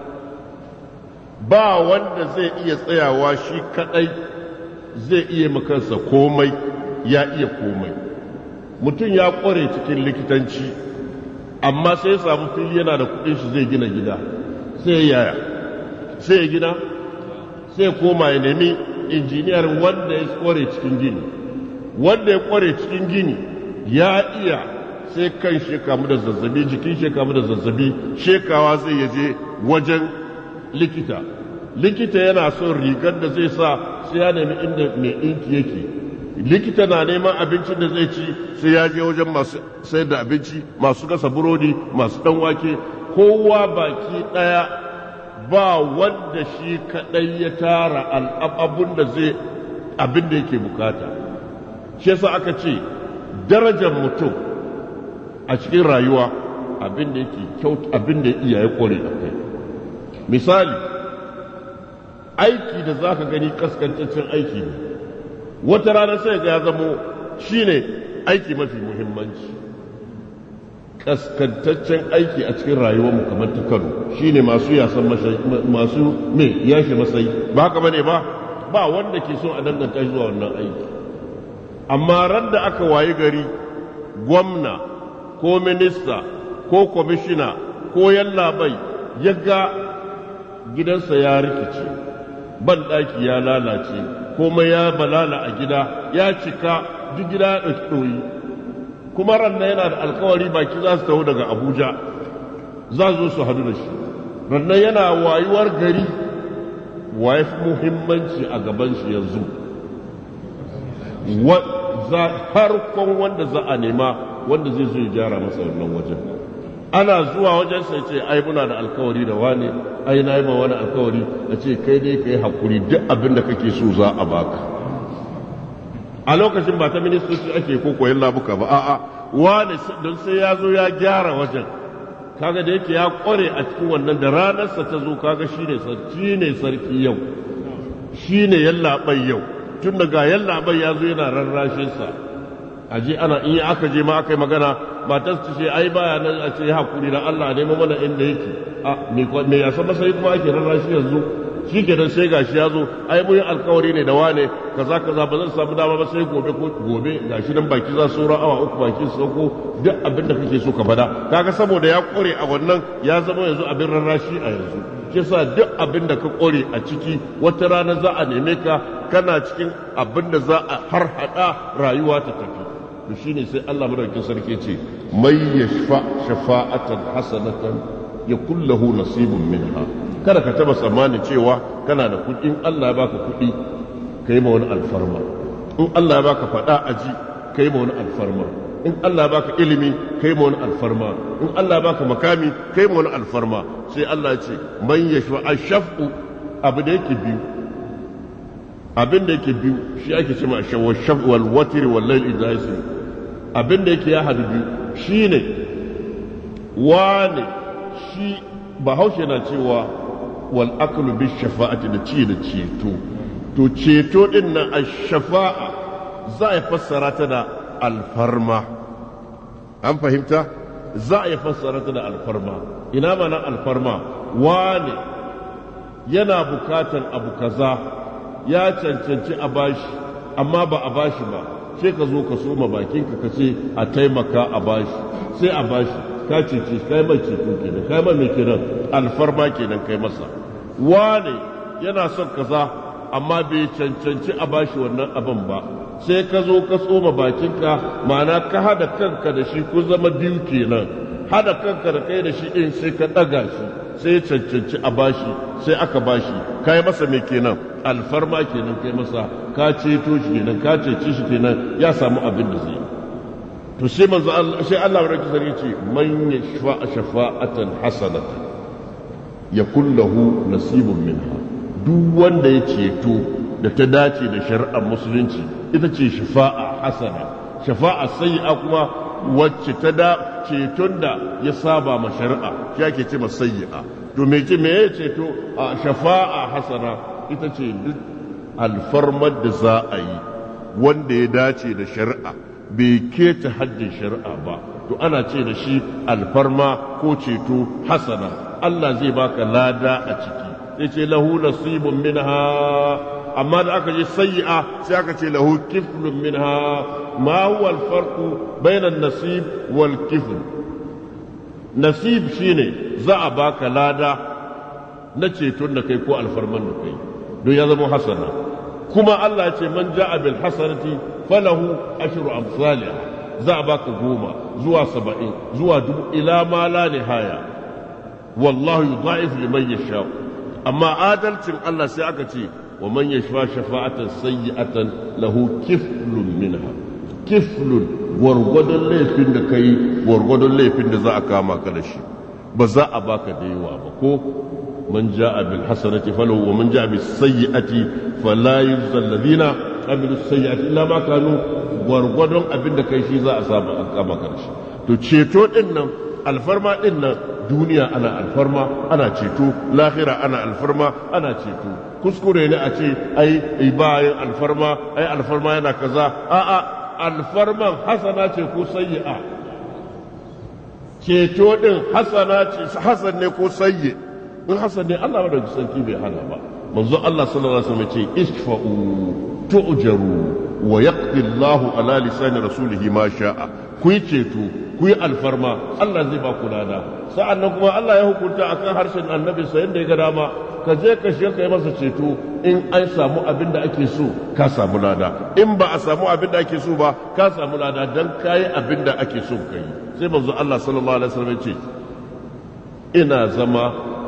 [SPEAKER 1] ba wanda zai iya tsayawa shi kaɗai zai iya makansa komai ya iya komai mutum ya ƙware cikin likitanci amma sai ya samu fili yana da kuɗin shi zai gina gida sai ya yaya sai ya gina sai ya koma ya nemi injiniyar wanda ya ƙware cikin gini wanda ya ƙware cikin gini ya iya sai kan shi kamu da zazzabi jikin shi kamu da zazzabi shekawa zai yaje wajen likita likita yana son rigar da zai sa sai ya nemi inda mai ɗinki yake likita na neman abincin da zai ci sai ya je wajen masu sayar da abinci masu gasa burodi masu ɗan wake kowa baki ɗaya ba wanda shi kaɗai ya tara abin da zai abin da yake bukata shi yasa aka ce darajar mutum a cikin rayuwa abin da yake kyauta abin da iya ya kore a kai misali aiki da zaka gani kaskantaccen aiki ne wata rana sai ga ya zamo shine aiki mafi muhimmanci kaskantaccen aiki a cikin rayuwar mu kamar ta Kano shine masu yasan masu me yashi masai ba haka bane ba ba wanda ke so a danganta shi zuwa wannan aiki amma ran da aka wayi gari gwamna ko minista ko kwamishina ko yallabai ya ga gidansa ya rikice ban daki ya lalace komai ya balala a gida ya cika duk gida ya dauki doyi kuma ranna yana da alkawari baki za su taho daga Abuja za su zo su hadu da shi ranna yana wayuwar gari waye muhimmanci a gaban shi yanzu farkon wanda za a nema wanda zai zo ya gyara masa wannan wajen ana zuwa wajen sai ce ai muna da alkawari da wane ai na yi ma wani alkawari a ce kai dai kai hakuri duk abin da kake so za a baka a lokacin ba ta ministoci ake ko koyon labuka ba a'a wane don sai ya zo ya gyara wajen kaga da yake ya kware a cikin wannan da ranarsa ta zo kaga shine sarki ne sarki yau shine yallaɓai yau tun daga yallaɓai ya zo yana rarrashin sa aje ana in aka je ma aka yi magana matar ta ce ai baya nan a ce hakuri da Allah ne mana inda yake a me me ya san sai kuma ake rarrashi yanzu shikenan sai gashi ya zo ai mun yi alkawari ne da wane kaza kaza ba zan samu dama ba sai gobe ko gobe gashi nan baki za su awa uku baki su sauko duk abin da kake so ka fada kaga saboda ya kore a wannan ya zama yanzu abin rarrashi a yanzu kisa duk abin da ka kore a ciki wata rana za a neme ka kana cikin abin da za a har hada rayuwa ta tafi to shine sai Allah madaukakin sarki ce may yashfa shafa'atan hasanatan yakul lahu nasibun minha kada ka taba tsammani cewa kana da kuɗi in Allah ya baka kuɗi kai ma wani alfarma in Allah ya baka fada aji kai ma wani alfarma in Allah ya baka ilimi kai ma wani alfarma in Allah ya baka makami kai ma wani alfarma sai Allah ya ce man yashfa ashfu abu da yake biyu abin da yake biyu shi ake cewa shawashaf wal watr wal layl idha yasri abin da yake ya hadu biyu shine wane shi bahaushe na cewa wal aklu bis shafa'ati da ci da ceto to ceto din nan ash-shafa'a za a fassara ta da alfarma an fahimta za a fassara ta da alfarma ina mana alfarma wane yana bukatan abu kaza ya cancanci a bashi amma ba a bashi ba sai ka zo ka soma bakinka ka ce a taimaka a bashi sai a bashi ka ce ce kai mai ceto kenan kai mai kenan alfarma kenan kai masa wane yana son kaza amma bai cancanci a bashi wannan abin ba sai ka zo ka tsoma bakinka ma'ana ka hada kanka da shi ku zama biyu kenan hada kanka da kai da shi in sai ka daga shi sai cancanci a bashi sai aka bashi kai masa me kenan alfarma kenan kai masa ka ceto shi kenan ka cece shi kenan ya samu abin da zai to sai manzo Allah sai Allah barki sarki ce man yashfa shafa'atan hasanatan yakul lahu nasibun minha duk wanda ya ceto da ta dace da shari'ar musulunci ita ce shafa'a hasana shafa'a sayyi'a kuma wacce ta da ceton da ya saba ma shari'a shi ake ce masayyi'a to me ce me ya ceto a shafa'a hasana ita ce duk alfarmar da za a yi wanda ya dace da shari'a bai keta haddin shari'a ba to ana ce da shi alfarma ko ceto hasana Allah zai baka lada a ciki sai ce lahu nasibun minha amma da aka je sayyi'a sai aka ce lahu kiflun minha ma huwa alfarqu bayna an-nasib wal kifl nasib shine za a baka lada na ceton da kai ko alfarman da kai don ya zama hasana kuma Allah ya ce man ja'a bil hasanati falahu ashru amsalha za a baka goma zuwa saba'in zuwa dubu ila ma la nihaya wallahu yudha'if liman yasha amma adalcin Allah sai aka ce wa man yashfa shafa'atan sayyi'atan lahu kiflun minha kiflun gwargwadon laifin da kai gwargwadon laifin da za a kama ka da shi ba za a baka da yawa ba ko man ja'a bil hasanati falahu wa man ja'a bis sayyi'ati fala yujza alladhina amilu sayyi'ati illa ma kanu gwargwadon abin da kai shi za a samu a kama ka da shi to ceto din nan alfarma din nan duniya ana alfarma ana ceto lahira ana alfarma ana ceto kuskure ne a ce ai bayan alfarma ai alfarma yana kaza a'a alfarman hasana ce ko sayyi'a ceto din hasana ce hasan ne ko sayyi in hasan ne Allah da sarki bai hana ba manzo Allah sallallahu alaihi wasallam ce isfa'u tu'jaru wa yaqdi Allahu ala lisani rasulihi ma sha'a ku ceto ku yi alfarma Allah zai ba ku lada sa'annan kuma Allah ya hukunta akan harshen annabi sa yanda ya ga dama ka je ka shiga kai masa ceto in an samu abin da ake so ka samu lada in ba a samu abin da ake so ba ka samu lada dan kai abin da ake so kai sai manzo Allah sallallahu alaihi wasallam ya ce ina zama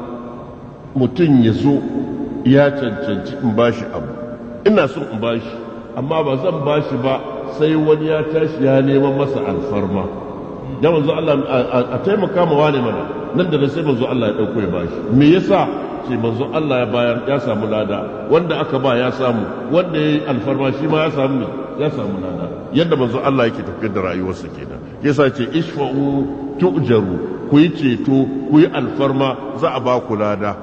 [SPEAKER 1] mutum ya zo ya cancanci in bashi abu ina son in bashi amma ba zan bashi ba sai wani ya tashi ya neman masa alfarma ya manzo Allah a taimaka ma wani mana nan da sai manzo Allah ya dauko ya bashi me yasa ce manzo Allah ya bayar ya samu lada wanda aka ba ya samu wanda yayi alfarma shi ma ya samu ya samu lada yadda manzo Allah yake tafiyar da rayuwarsa kenan yasa ce ishfa'u tu'jaru ku yi ceto ku yi alfarma za a ba ku lada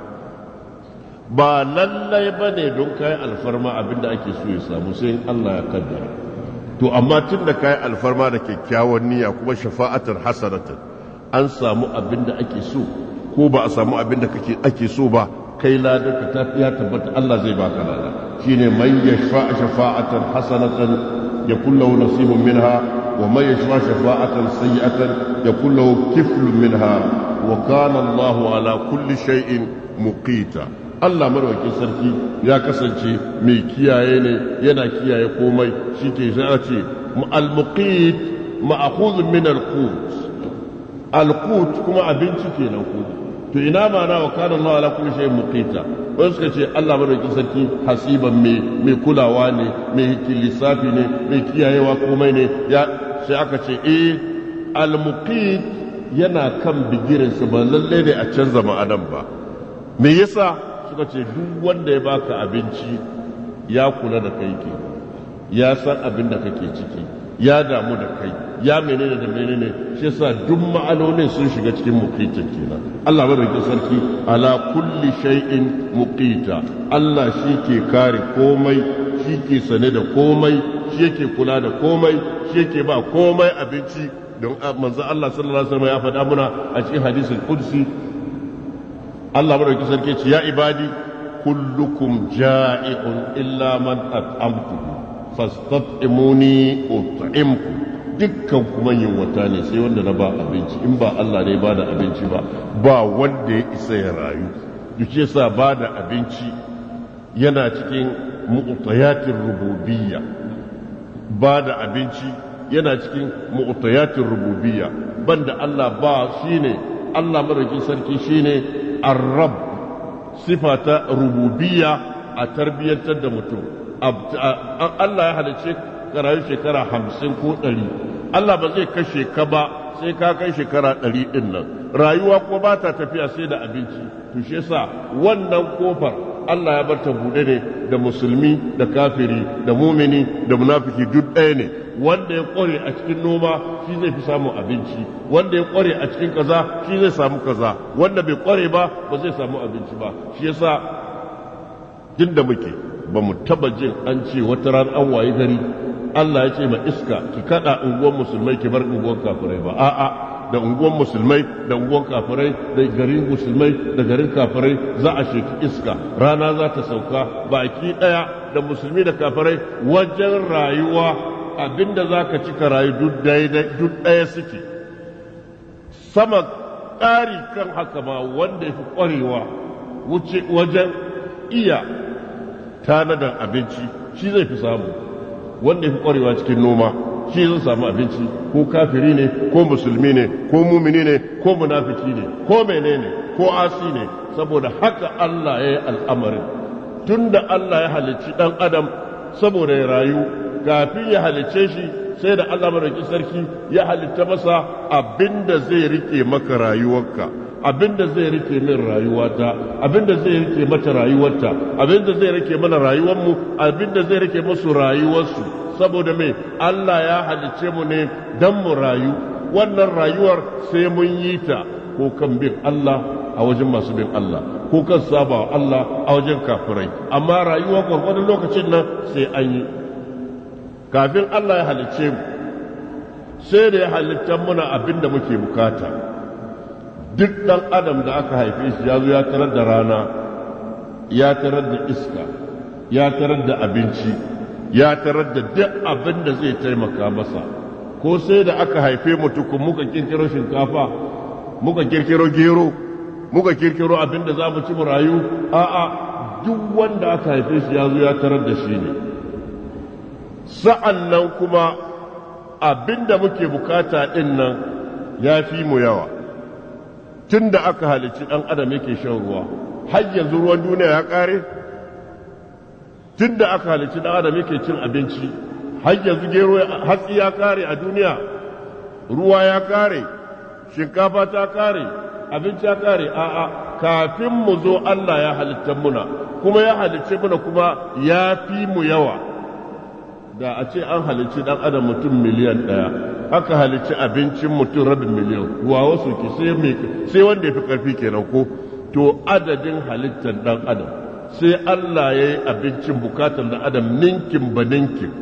[SPEAKER 1] ba lallai bane don kai alfarma abinda ake so ya samu sai Allah ya kaddara to amma tun da kai alfarma da kyakkyawan niyya kuma shafa'atar hasanatan an samu abinda ake so ko ba a samu abinda kake ake so ba kai ladar ka ta ya tabbata Allah zai baka lada shine man yashfa'a shafa'atan hasanatan yakul lahu nasibun minha wa man yashfa' shafa'atan sayyi'atan yakul lahu kiflun minha wa kana Allahu ala kulli shay'in muqita Allah marwakin sarki ya kasance mai kiyaye ne yana kiyaye komai shike sai a ce al-muqit ma'khudh min al-qut al-qut kuma abinci kenan ko to ina ma na wa kana Allah ala kulli shay'in muqita wanda suka ce Allah marwakin sarki hasiban mai mai kulawa ne mai lissafi ne mai kiyayewa komai ne ya sai aka ce eh al-muqit yana kan bigirinsa ba lalle ne a canza ma'anan ba me yasa suka ce duk wanda ya baka abinci ya kula da kai ke ya san abin da kake ciki ya damu da kai ya menene da menene shi yasa duk ma'anonin sun shiga cikin muqitin kenan Allah barkin sarki ala kulli shay'in muqita Allah shi ke kare komai shi ke sane da komai shi yake kula da komai shi yake ba komai abinci don manzo Allah sallallahu alaihi wasallam ya faɗa muna a cikin hadisin qudsi Allah madauki sarki ce ya ibadi kullukum ja'i'un illa man at'amtuhu fastat'imuni ut'imkum dukkan kuma yin wata ne sai wanda na ba abinci in ba Allah ne ba da abinci ba ba wanda ya isa ya rayu duke sa ba da abinci yana cikin mu'tayatir rububiyya ba da abinci yana cikin mu'tayatir rububiyya banda Allah ba shine Allah madauki sarki shine الرب صفة ربوبية أتربية دمتو الله يحدث كرايو شكرا حمسين كو دلي الله بزي كشي كبا sai ka kai shekara ɗari ɗin nan rayuwa ko ba ta tafiya sai da abinci to shi yasa wannan kofar Allah ya bar ta buɗe ne da musulmi da kafiri da mumini da munafiki duk ɗaya ne wanda ya ƙware a cikin noma shi zai fi samun abinci wanda ya ƙware a cikin kaza shi zai samu kaza wanda bai ƙware ba ba zai samu abinci ba shi yasa tun da muke ba mu taba jin an ce wata ran an wayi gari Allah ya ce ma iska ki kada unguwar musulmai ki bar unguwar kafirai ba a'a da unguwar musulmai da unguwar kafirai da garin musulmai da garin kafirai za a sheki iska rana za ta sauka baki daya da musulmi da kafirai wajen rayuwa abinda za ka cika rayu duk daya suke sama ƙari kan haka ma wanda ya fi ƙwarewa wajen iya tanadan abinci shi zai fi samu wanda ya fi ƙwarewa cikin noma shi zai samu abinci ko kafiri ne ko musulmi ne ko mumini ne ko munafiki ne ko menene ko asi ne saboda haka Allah ya yi al'amarin tunda Allah ya halicci ɗan adam saboda ya rayu kafin ya halicce shi sai da Allah madaukakin sarki ya halitta masa abinda zai rike maka rayuwarka abinda zai rike min rayuwata abinda zai rike mata rayuwarta abinda zai rike mana rayuwarmu abinda zai rike musu rayuwarsu saboda me Allah ya halicce mu ne dan mu rayu wannan rayuwar sai mun yi ta ko kan bin Allah a wajen masu bin Allah ko kan saba wa Allah a wajen kafirai amma rayuwa gwargwadon lokacin nan sai an yi kafin Allah ya halicce mu sai da ya halitta muna abinda muke bukata duk ɗan adam da aka haife shi ya zo ya tarar da rana ya tarar da iska ya tarar da abinci ya tarar da duk abin da zai taimaka masa ko sai da aka haife mu tukun muka kirkiro shinkafa muka kirkiro gero muka kirkiro abinda za mu ci mu rayu a'a duk wanda aka haife shi ya zo ya tarar da shi ne. Sa'an nan kuma abinda muke bukata din nan ya fi mu yawa. Tun da aka halicci ɗan adam yake shan ruwa har yanzu ruwan duniya ya ƙare. Tun da aka halicci ɗan adam yake cin abinci har yanzu gero hatsi ya ƙare a duniya, ruwa ya ƙare, shinkafa ta ƙare, abinci ya ƙare. A'a, kafin mu zo Allah ya halitta muna kuma ya halicce muna kuma ya fi mu yawa. Da a ce an halicci ɗan adam mutum miliyan ɗaya aka halicci abincin mutum rabin miliyan, wa wasu ki sai wanda ya fi ƙarfi kenan ko to adadin halittar ɗan adam sai Allah ya yi abincin bukatar ɗan adam ninkin ba ninkin.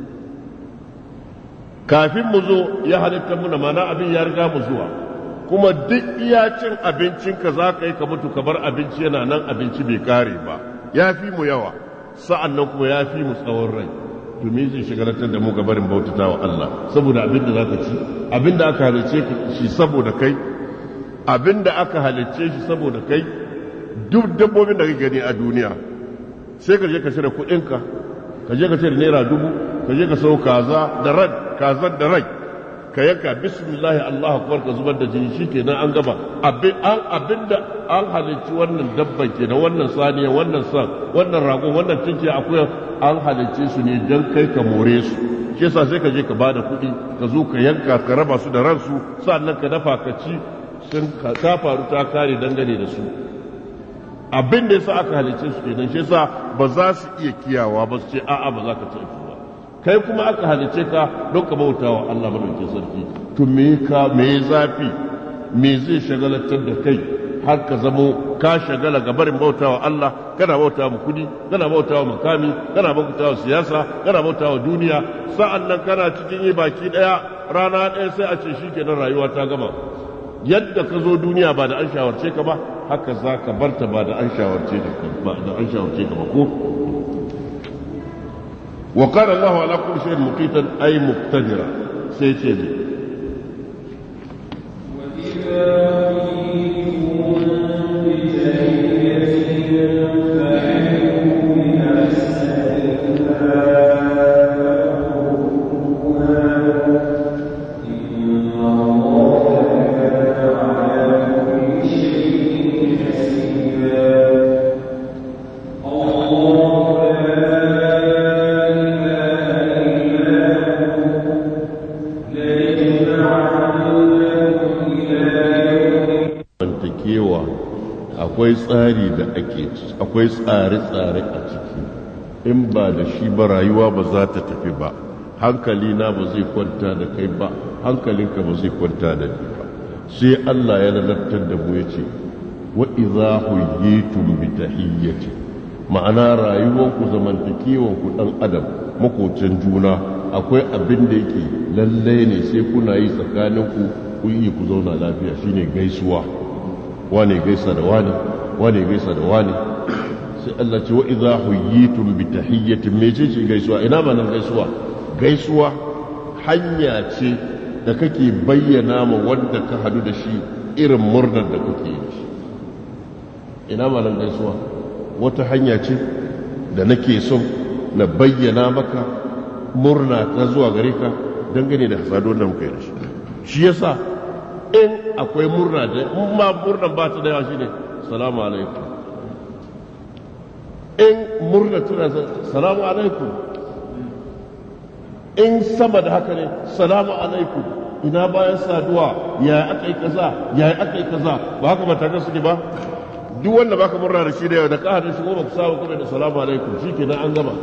[SPEAKER 1] Kafin mu zo ya halitta muna mana abin ya riga mu zuwa, kuma duk iya cin abincinka za ka yi ka mutu ka bar abinci yana nan, abinci bai kare ba, ya fi mu yawa, sa'an nan kuma ya fi mu tsawon rai. Domin zai shigalatar da mu gabarin bautata wa Allah saboda abin da za ka ci, abin da aka halicce shi saboda kai, abin da aka halicce shi saboda kai. Duk dabbobin da ka gani a duniya sai ka je ka shirya kuɗinka, ka je ka shirya naira dubu, ka je ka sau kaza da ran, kazan da rai, ka yanka bismillahi Allahu akbar ka zubar da jini, shi kenan an gaba. Abin an abinda an halicci wannan dabban kenan, wannan saniya, wannan san, wannan rago, wannan tinkiya, akuya, an halicce su ne don kai ka more su. Shi yasa sai ka je ka bada kuɗi, ka zo ka yanka ka raba su da ransu, sannan ka dafa ka ci, sun ta faru ta kare dangane da su. Abin da yasa aka halicce su kenan, shi yasa ba za su iya kiyawa ba su ce a'a ba za ka ci ba. Kai kuma aka halicce ka don ka bauta wa Allah madaukakin sarki. To me ka me zafi, me zai shagalatar da kai har ka zamo ka shagala ga barin bauta wa Allah, kana bauta wa kudi, kana bauta wa makami, kana bauta wa siyasa, kana bauta wa duniya, sa'an nan kana cikin yi baki daya rana daya sai a ce shikenan rayuwa ta gama. Yadda ka zo duniya ba da an shawarce ka ba, haka za ka barta ba da an shawarce ka ba da an shawarce ka ba ko. Wa qala Allahu ala kulli shay'in muqitan ay muqtadira, sai ce ne wa idza akwai tsari da ake akwai tsare-tsare a ciki, in ba da shi ba rayuwa ba za ta tafi ba, hankali na ba zai kwanta da kai ba, hankalinka ba zai kwanta da ni ba. Sai Allah ya ladabtar da mu yace wa idza huyitum bi tahiyyati, ma'ana rayuwanku zamantakewanku dan adam makocin juna akwai abin da yake lalle ne sai kuna yi tsakaninku ku yi ku zauna lafiya, shine gaisuwa. Wane gaisa da wani, wane gaisa da wani. Sai Allah ce wa idza huyitum bi tahiyyatin, mece ce gaisuwa? Ina ma nan gaisuwa? Gaisuwa hanya ce da kake bayyana ma wanda ka hadu da shi irin murnar da kake yi shi. Ina ma nan gaisuwa wata hanya ce da nake son na bayyana maka murna ta zuwa gare ka dangane da hasadon da muka yi da shi. Shi yasa in akwai murna da in ma murnan ba ta da yawa shine salamu alaikum. In murna tana salamu alaikum, in sama da haka ne salamu alaikum, ina bayan saduwa ya aka yi kaza ya aka yi kaza, ba haka matakan suke ba. Duk wanda baka murna da shi da yau da ka hada shi ko ba ku samu kuma da salamu alaikum shikenan an gama.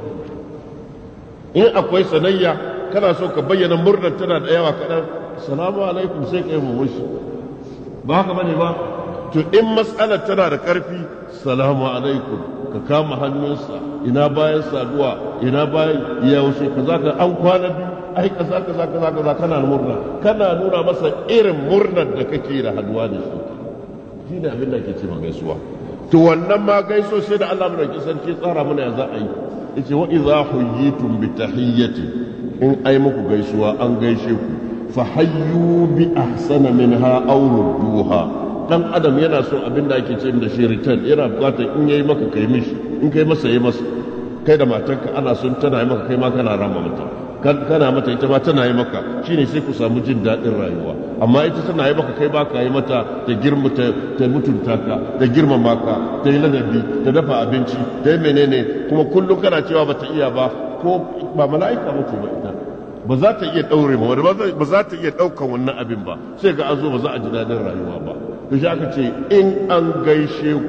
[SPEAKER 1] In akwai sanayya kana so ka bayyana murnar tana da yawa kaɗan, salamu alaikum sai ka yi murmushi, ba haka bane ba. To in mas'alar tana da ƙarfi, salamu alaikum, ka kama hannunsa, ina bayan saduwa, ina bayan yaushe kaza ka an kwana biyu, ai kaza kaza kaza kaza, kana murna, kana nuna masa irin murnar da kake da haduwa da shi. Shi ne abin da ke ce ma gaisuwa. To wannan ma gaiso sai da Allah mu sarki tsara mana ya za a yi. yace wa idha huyitum bi tahiyyati in ai muku gaisuwa an gaishe ku fa hayyu bi ahsana minha aw rudduha. Dan adam yana son abin da ake ce da shi return, yana bukatar in yayi maka kai mishi, in kai masa yayi masa. Kai da matarka ana son tana yi maka kai ma kana rama mata, kana mata ita ma tana yi maka, shine sai ku samu jin daɗin rayuwa. Amma ita tana yi maka kai ba ka yi mata, ta girma ta mutunta ka, ta girmama ka, ta yi ladabi, ta dafa abinci, ta yi menene, kuma kullum kana cewa ba ta iya ba, ko ba mala'ika ba ce ba ita, ba za ta iya ɗaure ma wani, ba za ta iya ɗaukan wannan abin ba, sai ga an zo ba za a ji daɗin rayuwa ba. To shi aka ce in an gaishe ku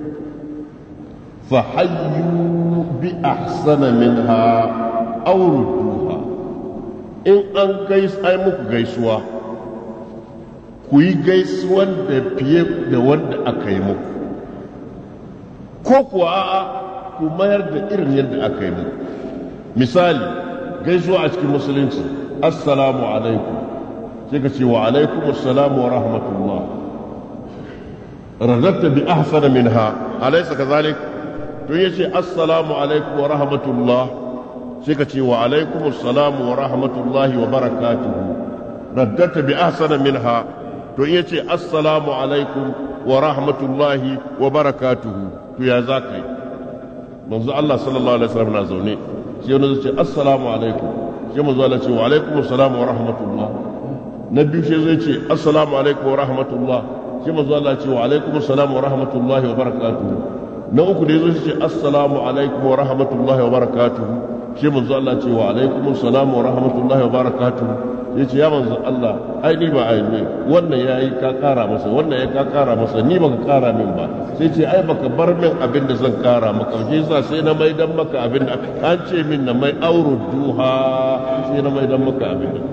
[SPEAKER 1] fa hayyu bi ahsana minha aw rudduha. In an gais ai muku gaisuwa, ku yi gaisuwan da fiye da wanda aka yi muku, ko kuwa a'a ku mayar da irin yadda aka yi muku. Misali, gaisuwa a cikin musulunci, assalamu alaikum, sai ka ce wa alaikum assalamu wa rahmatullah. Radatta bi ahsana minha, alaysa kadhalik? To yace assalamu alaikum wa rahmatullah, sai ka ce wa alaikum assalamu wa rahmatullahi wa barakatuhu. Radatta bi ahsana minha, to yace assalamu alaikum wa rahmatullahi wa barakatuhu, to ya zakai? Manzo Allah sallallahu alaihi wasallam na zaune, sai wani zai ce assalamu alaikum, sai manzo Allah ce wa alaikum assalamu wa rahmatullah. Na biyu sai zai ce assalamu alaikum wa rahmatullah, sai manzo Allah ce wa alaikum assalamu wa rahmatullahi wa barakatuhu. Na uku da yazo ce assalamu alaikum wa rahmatullahi wa barakatuhu, sai manzo Allah ce wa alaikum assalamu wa rahmatullahi wa barakatuhu. Yace ya manzo Allah, ai ni ba ai ne, wannan yayi ka kara masa, wannan yayi ka kara masa, ni baka kara min ba. Sai ce ai baka bar min abin da zan kara maka, shi yasa sai na mai dan maka abin da an ce min na mai auru duha, sai na mai dan maka abin da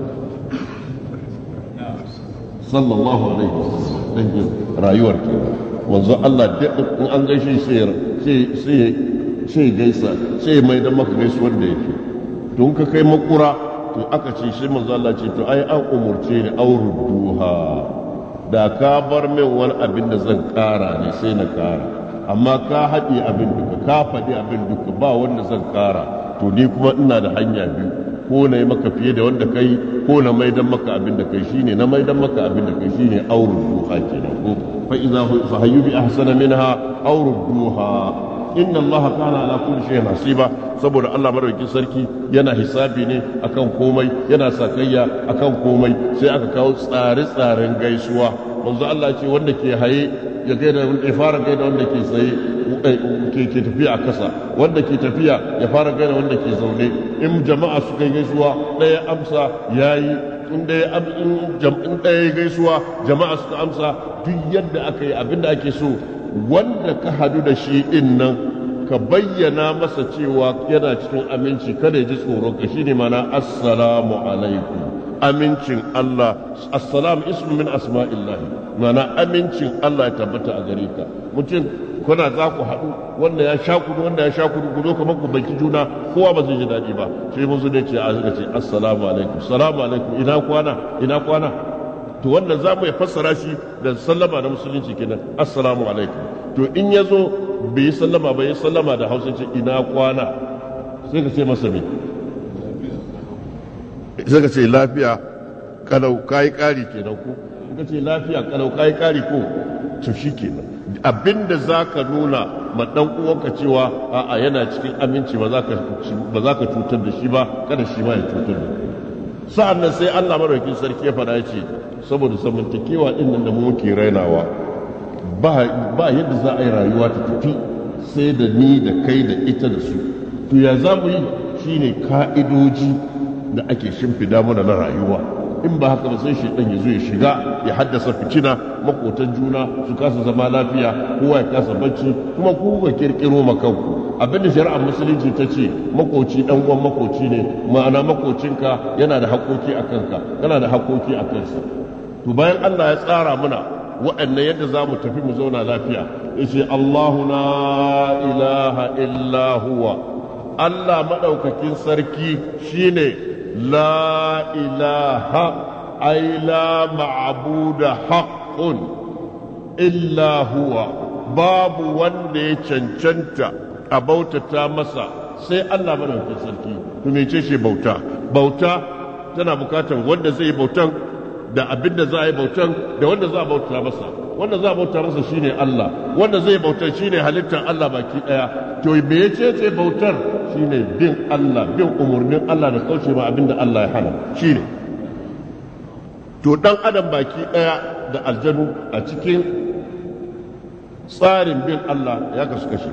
[SPEAKER 1] sallallahu alaihi wasallam. Rayuwar ke wanzu Allah in an gaishe sai sai gaisa sai mai da maka gaisuwar da yake. Don ka kai makura to aka ce shi manzo Allah ce to ai an umurce ni auru duha, da ka bar min wani abin da zan kara ne sai na kara, amma ka haɗe abin duka, ka faɗi abin duka ba wanda zan kara, to ni kuma ina da hanya biyu, ko na yi maka fiye da wanda kai, ko na maidan maka abin da kai, shine na maidan maka abin da kai shine aurudduha kenan. ko fa idza fa hayyu bi ahsana minha aurudduha. Inna Allah kana ala kulli shay'in hasiba, saboda Allah madaukakin sarki yana hisabi ne akan komai, yana sakayya akan komai. Sai aka kawo tsare-tsaren gaisuwa. Manzo Allah ce wanda ke haye ya gaida, ya fara gaida wanda ke tsaye, ke tafiya a kasa, wanda ke tafiya ya fara gaida wanda ke zaune. In jama'a suka yi gaisuwa ɗaya amsa yayi, in ɗaya gaisuwa jama'a suka amsa, duk yadda aka yi abinda ake so wanda ka hadu da shi din nan ka bayyana masa cewa yana cikin aminci, kada ya ji tsoro ka, shine mana assalamu alaikum, amincin Allah. Assalam ismu min asma'illah, mana amincin Allah ya tabbata a gare ka. Mutum kuna za ku haɗu, wanda ya sha kudu wanda ya sha kudu, ku zo kamar ku baki juna, kowa ba zai ji daɗi ba. Sai mun zo ne ce a ce assalamu alaikum, assalamu alaikum, ina kwana ina kwana. To wannan za mu ya fassara shi da sallama na musulunci kenan, assalamu alaikum. To in ya zo bai yi sallama ba, ya sallama da hausa ce ina kwana, sai ka ce masa me, sai ka ce lafiya kalau kayi kari kenan ko, ka ce lafiya kalau kayi kari ko, to shi kenan. Abinda za ka nuna ma ɗan uwanka cewa a'a yana cikin aminci, ba za ka cutar da shi ba, kada shi ma ya cutar da kai. Sa'an nan sai Allah madaukakin sarki ya faɗa ya ce, saboda zamantakewa ɗin nan da mu muke rainawa, ba yadda za a yi rayuwa ta tafi sai da ni da kai da ita da su. To ya za mu yi shi ne ka'idoji da ake shimfida mana na rayuwa. In ba haka ba sai shaidan ya zo ya shiga ya haddasa fitina, makotan juna su kasa zama lafiya, kowa ya kasa bacci, kuma ku ga kirkiro makanku. Abinda shari'ar musulunci ta ce makoci dan uwan makoci ne, ma'ana makocinka yana da haƙoƙi a kanka, kana da haƙoƙi a kansa. To bayan Allah ya tsara muna waɗannan yadda za mu tafi mu zauna lafiya, yace Allahu la ilaha illa huwa, Allah madaukakin sarki shine la ilaha ay la ma'buda haqqun illa huwa, babu wanda ya cancanta a bautata masa sai Allah madaukakin sarki to mece ce bauta bauta tana bukatar wanda zai yi bautan da abinda za a yi bautan da wanda za a bauta masa wanda za a bauta masa shine Allah wanda zai bautar shine halittar Allah baki daya to me yace ce bautar shine bin Allah bin umurnin Allah da kauce ma abinda Allah ya hana shine to dan adam baki daya da aljanu a cikin tsarin bin Allah ya kasu kashi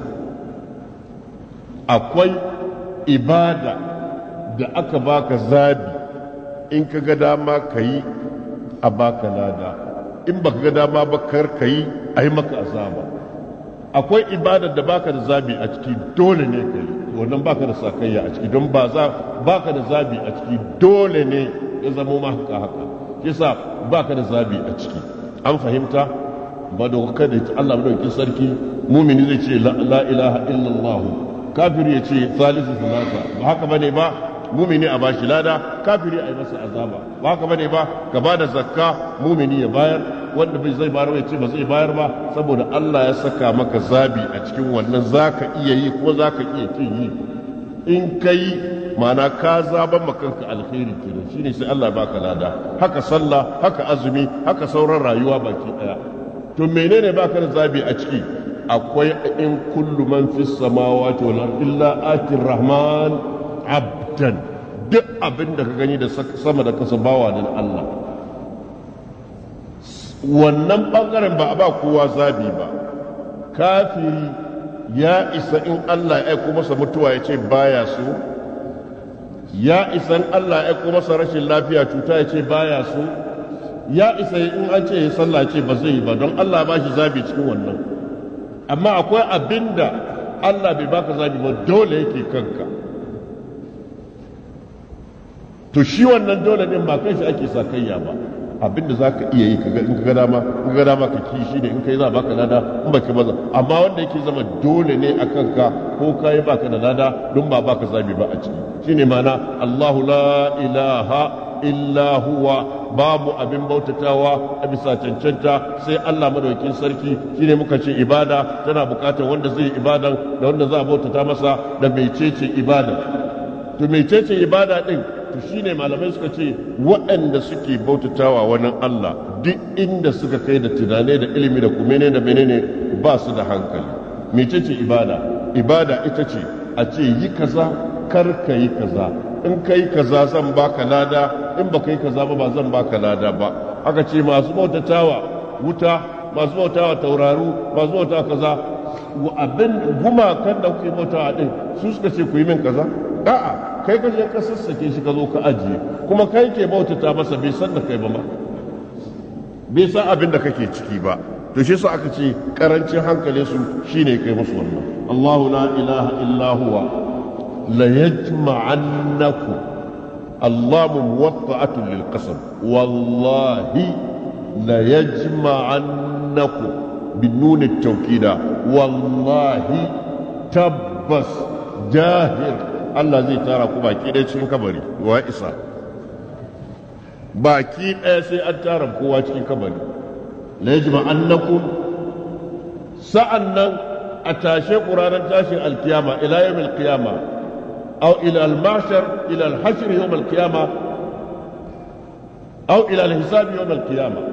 [SPEAKER 1] akwai ibada da aka baka zabi in ka ga dama kayi a baka lada in baka ga dama ba kar kai ai maka azaba akwai ibada da baka da zabi a ciki dole ne kai wannan baka da sakayya a ciki don ba za baka da zabi a ciki dole ne ya zama ma haka haka yasa baka da zabi a ciki an fahimta ba da kada Allah madaukakin sarki mumini zai ce la ilaha illallah kafiri ya ce salisu salata ba haka bane ba mumini a bashi lada kafiri a yi masa azaba ba haka bane ba ka ba da zakka mumini ya bayar wanda bai zai bayar ya ce ba zai bayar ba saboda Allah ya saka maka zabi a cikin wannan zaka iya yi ko zaka iya kin yi in kai ma'ana ka zaban makanka alkhairi kenan shine sai Allah ya baka lada haka sallah haka azumi haka sauran rayuwa baki daya to menene baka da zabi a ciki akwai in kullu man fis samawati wal ardi illa atir rahman abdan duk abin da ka gani da sama da kasa bawa da Allah wannan bangaren ba a ba kowa zabi ba kafiri ya isa in Allah ya aiko masa mutuwa ya ce baya so ya isa in Allah ya aiko masa rashin lafiya cuta ya ce baya so ya isa in an ce ya sallah ce ba zai yi ba don Allah ba shi zabi cikin wannan amma akwai abinda Allah bai baka zabi ba dole yake kanka to shi wannan dole din ba kai shi ake sakayya ba abinda zaka iya yi kaga in kaga dama in kaga dama ka ki shi ne in kai za baka lada in baka baza amma wanda yake zama dole ne akan ka ko kai baka da lada don ba baka zabi ba a ciki shine mana Allahu la ilaha illa huwa babu abin bautatawa a bisa cancanta sai Allah madaukakin sarki shine muka ce ibada tana bukatar wanda zai ibadan da wanda za a bautata masa da mecece ibada to mecece ibada din to shine malamai suka ce waɗanda suke bautatawa wani Allah duk inda suka kai da tunane da ilimi da kumene da menene ba su da hankali mecece ibada ibada ita ce a ce yi kaza kar ka yi kaza in kai kaza zan baka lada in ba kai kaza ba ba zan baka lada ba aka ce masu bautatawa wuta masu bautawa tauraru masu bautawa kaza abin gumakan da kuke bautawa din su suka ce ku yi min kaza a'a kai ka je ka sassake shi ka zo ka ajiye kuma kai ke bautata masa bai san da kai ba ma bai san abin da kake ciki ba to shi su aka ce karancin hankalin su shine kai musu wannan Allahu la ilaha illa huwa la yajma'annakum Allah muwatta'atun lil qasam wallahi la yajma'annakum bin nun at-tawkida wallahi tabbas jahil Allah zai tara ku baki ɗaya cikin kabari wa isa baki ɗaya sai an tara kowa cikin kabari la yajma annakum sa'annan a tashe quranan tashin alkiyama ila yawm alqiyama aw ila almahshar ila alhashr yawm alqiyama aw ila alhisab yawm alqiyama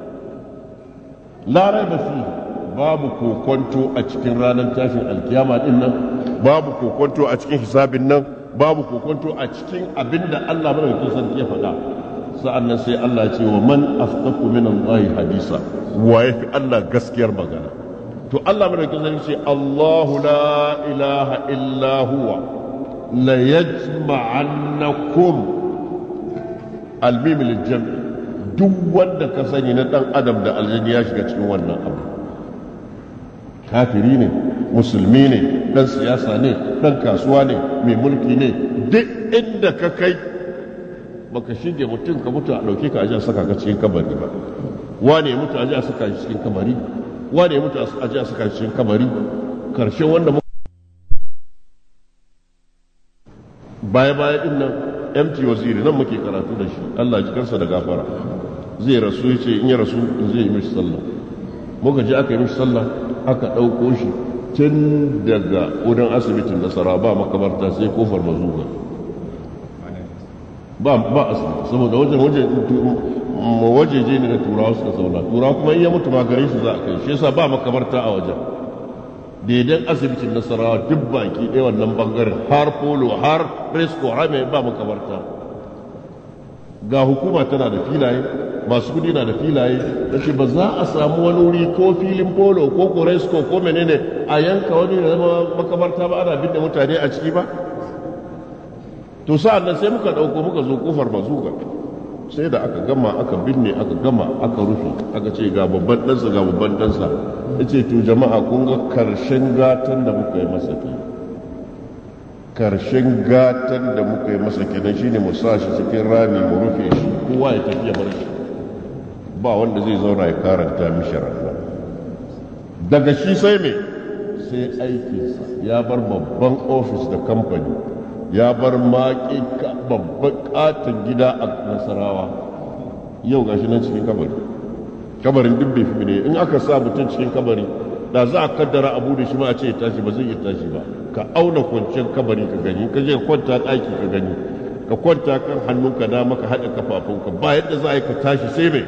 [SPEAKER 1] la rayba fihi babu kokonto a cikin ranar tashin alkiyama din nan babu kokonto a cikin hisabin nan babu kokonto a cikin abinda Allah madaukakin sarki ya faɗa sa'annan sai Allah ce wa man afqahu min Allah hadisa wa yafi Allah gaskiyar magana to Allah madaukakin sarki ce Allahu la ilaha illa huwa la yajma'annakum al-mim lil-jam' duk wanda ka sani na dan adam da aljanni ya shiga cikin wannan abu kafiri ne musulmi ne dan siyasa ne dan kasuwa ne mai mulki ne duk inda ka kai baka shige mutum ka mutu a dauke ka aje saka ka cikin kabari ba wane ya mutu aje a saka shi cikin kabari wane ya mutu aje a saka shi cikin kabari karshen wanda baya baya din nan M T Waziri nan muke karatu da shi Allah ji kansa da gafara zai rasu yace in ya rasu zai yi mishi sallah muka je aka yi mishi sallah aka ɗauko shi tun daga wurin asibitin nasara ba makabarta sai kofar mazuga ba ba asibiti saboda wajen wajen wajeje ne da turawa suka zauna turawa kuma iya mutu magarin shi za a kai shi yasa ba makabarta a wajen daidan asibitin nasarawa duk baki ɗaya wannan bangaren har polo har resco har mai ba makabarta ga hukuma tana da filaye masu kudi na da filaye da shi ba za a samu wani wuri ko filin polo ko ko resco ko menene a yanka wani da zama makabarta ba ana binne mutane a ciki ba to sa'an nan sai muka ɗauko muka zo kofar mazuga sai da aka gama aka binne aka gama aka rufe aka ce ga babban ɗansa ga babban ɗansa ya ce to jama'a kun ga karshen gatan da muka yi masa ke karshen gatan da muka yi masa ke shi ne mu sa shi cikin rami mu rufe shi kowa ya tafiya bar shi ba wanda zai zauna ya karanta mishi rana daga shi sai me sai aikinsa ya bar babban ofis da kamfani ya bar maƙi babban ƙaton gida a nasarawa yau ga shi nan cikin kabari kabarin duk bai fi ne in aka sa mutum cikin kabari da za a kaddara abu da shi ma a ce ya tashi ba zai iya tashi ba ka auna kwanciyar kabari ka gani ka je ka kwanta ɗaki ka gani ka kwanta kan hannunka na maka haɗa kafafunka ba yadda za a yi ka tashi sai mai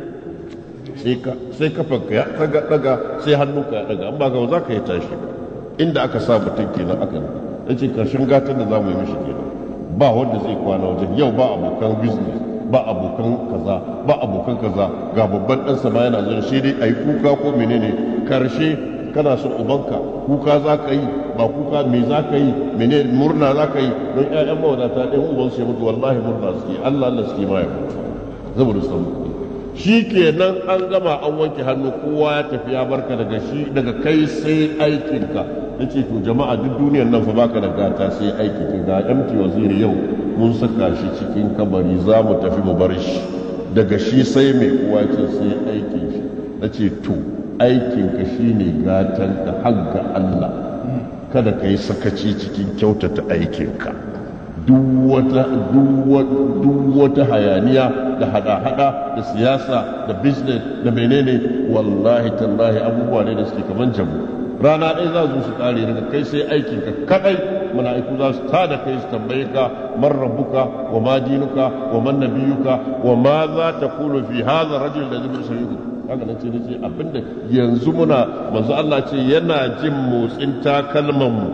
[SPEAKER 1] sai kafanka ya ɗaga sai hannunka ya ɗaga an ba ga za ka yi tashi inda aka sa mutum kenan aka ne ya ce karshen gatan da za mu yi mishi kenan ba wanda zai kwana wajen yau ba abokan business ba abokan kaza ba abokan kaza ga babban ɗansa ma yana zuwa shi dai a yi kuka ko menene karshe kana son ubanka kuka za ka yi ba kuka me za ka yi menene murna za ka yi don ƴaƴan mawadata ɗan uban su ya mutu wallahi murna suke Allah Allah suke ma ya mutu saboda sun mutu shi kenan an gama an wanke hannu kowa ya tafi ya barka daga shi daga kai sai aikinka yace to jama'a duk duniyar nan fa baka da gata sai aiki ka ga M T waziri yau mun saka shi cikin kabari za mu tafi mu bar shi daga shi sai mai kuwa ce sai aikin shi nace to aikinka shine gatanka har ga Allah kada ka yi sakaci cikin kyautata aikinka duk wata duk wata hayaniya da hada-hada da siyasa da business da menene wallahi tallahi abubuwa ne da suke kaman jamu rana ɗaya za su ƙare daga kai sai aikinka kadai mala'iku za su tada kai su tambaye ka man rabbuka wa ma dinuka wa man nabiyuka wa ma za ta kulu fi hadha rajul da zubur sayyid haka nan ce nace abinda yanzu muna manzo Allah ce yana jin motsin takalman mu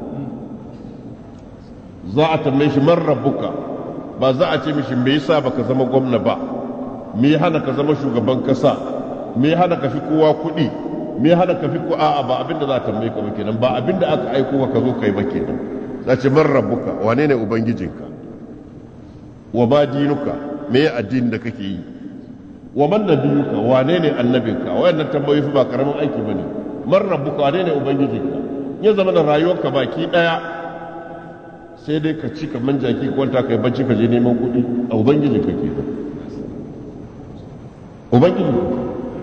[SPEAKER 1] za a tambaye shi man rabbuka ba za a ce mishi me yasa baka zama gwamna ba me ya hana ka zama shugaban kasa me ya hana ka fi kowa kuɗi me hana ka fi ko a'a ba abinda za ta tambaye ka ba kenan ba abinda aka aiko ka zo kai ba kenan za ce man rabbuka wane ne ubangijinka wa ma dinuka me ya addini da kake yi wa man nabiyuka wane ne annabinka wayannan tambayoyi ba karamin aiki bane man rabbuka wane ne ubangijinka ya zama da rayuwarka baki daya sai dai ka ci kaman jaki kwanta kai bacci ka je neman kuɗi a ubangijinka kenan ubangijinka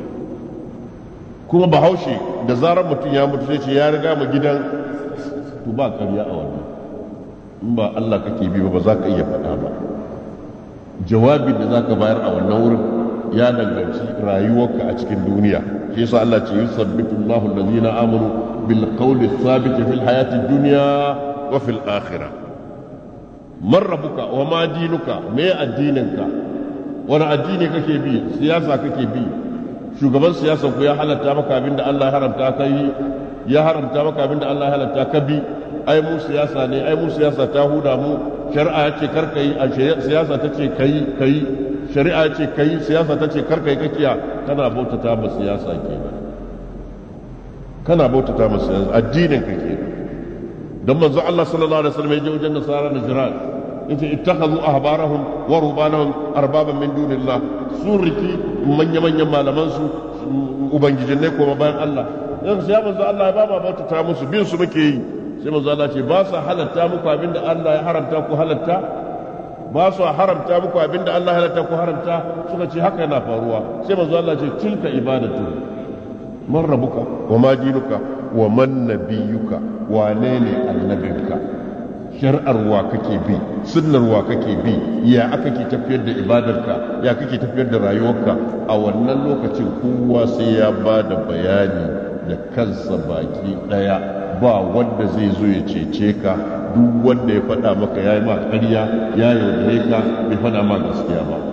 [SPEAKER 1] kuma bahaushe da zarar mutum ya mutu sai ce ya riga mu gidan to ba ƙarya a wannan in ba Allah kake bi ba za ka iya faɗa ba jawabin da za ka bayar a wannan wurin ya danganci rayuwarka a cikin duniya shi yasa Allah ce yusabbitu Allahu allazina amanu bil qawli thabit fil hayati dunya wa fil akhirah man rabbuka wa ma dinuka me addininka wani addini kake bi siyasa kake bi shugaban siyasa ku ya halatta maka abin da Allah ya haramta ka yi ya haramta maka abin da Allah ya halatta ka bi ai mu siyasa ne ai mu siyasa ta huda mu shari'a ce kar kai a siyasa ta ce kai kai shari'a ce kai siyasa ta ce kar kai kakiya kana bautata ma siyasa kenan kana bautata ma siyasa addinin ka kenan dan manzo Allah sallallahu alaihi wasallam ya je wajen nasara najran yace ittakhadhu ahbarahum wa rubanahum arbaban min dunillah sun riki manya-manyan malaman su ubangijin ne kuma bayan Allah yanzu sai manzo Allah ya baba bauta ta musu bin su muke yi sai manzo Allah ce ba su halatta muku abinda Allah ya haramta ku halatta ba su haramta muku abinda Allah ya halatta ku haramta suka ce haka yana faruwa sai manzo Allah ce tilka ibadatu man rabbuka wa ma dinuka wa man nabiyuka wane ne annabinka shari'ar wa kake bi sunnar wa kake bi ya aka ke tafiyar da ibadarka ya kake tafiyar da rayuwarka a wannan lokacin kowa sai ya ba da bayani da kansa baki daya ba wanda zai zo ya cece ka. Duk wanda ya faɗa maka ya yi ma ƙarya ya yaudare ka bai faɗa ma gaskiya ba.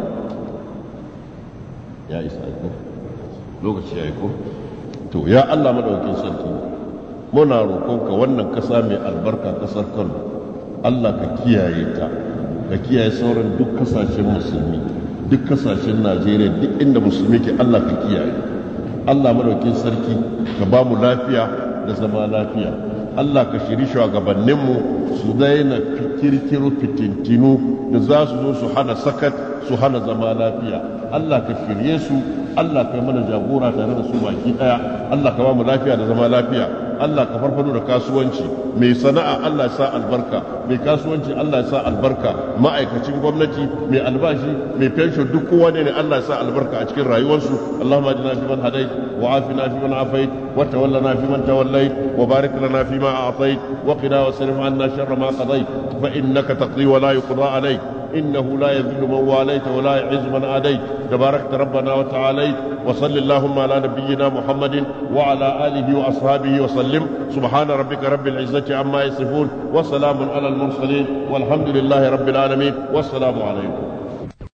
[SPEAKER 1] Ya isa ko lokaci ya yi ko to ya Allah madaukakin sarki muna roƙonka wannan ƙasa mai albarka ƙasar Kano Allah ka kiyaye ta ka kiyaye sauran duk kasashen musulmi duk kasashen Najeriya duk inda musulmi ke Allah ka kiyaye. Allah madaukakin sarki ka ba mu lafiya da zama lafiya. Allah ka shiri shugabanninmu su daina kirkiro fitintinu da za su zo su hana sakat su hana zama lafiya. Allah ka shirye su, Allah ka yi mana jagora tare da su baki daya. Allah ka ba mu lafiya da zama lafiya. Allah ka farfado da kasuwanci mai sana'a Allah ya sa albarka, mai kasuwanci Allah ya sa albarka, ma'aikacin gwamnati mai albashi mai pension duk kowa ne Allah ya sa albarka a cikin rayuwarsu. Allahumma ajina fi man hadait wa afina fi man afait wa tawallana fi man tawallait wa barik lana fi ma a'tait wa qina wasrif 'anna sharra ma qadait fa innaka taqdi wa la yuqda alayk إنه لا يذل من واليت ولا يعز من آديت تباركت ربنا وتعاليت وصل اللهم على نبينا محمد وعلى آله وأصحابه وسلم سبحان ربك رب العزة عما يصفون وسلام على المرسلين والحمد لله رب العالمين والسلام عليكم.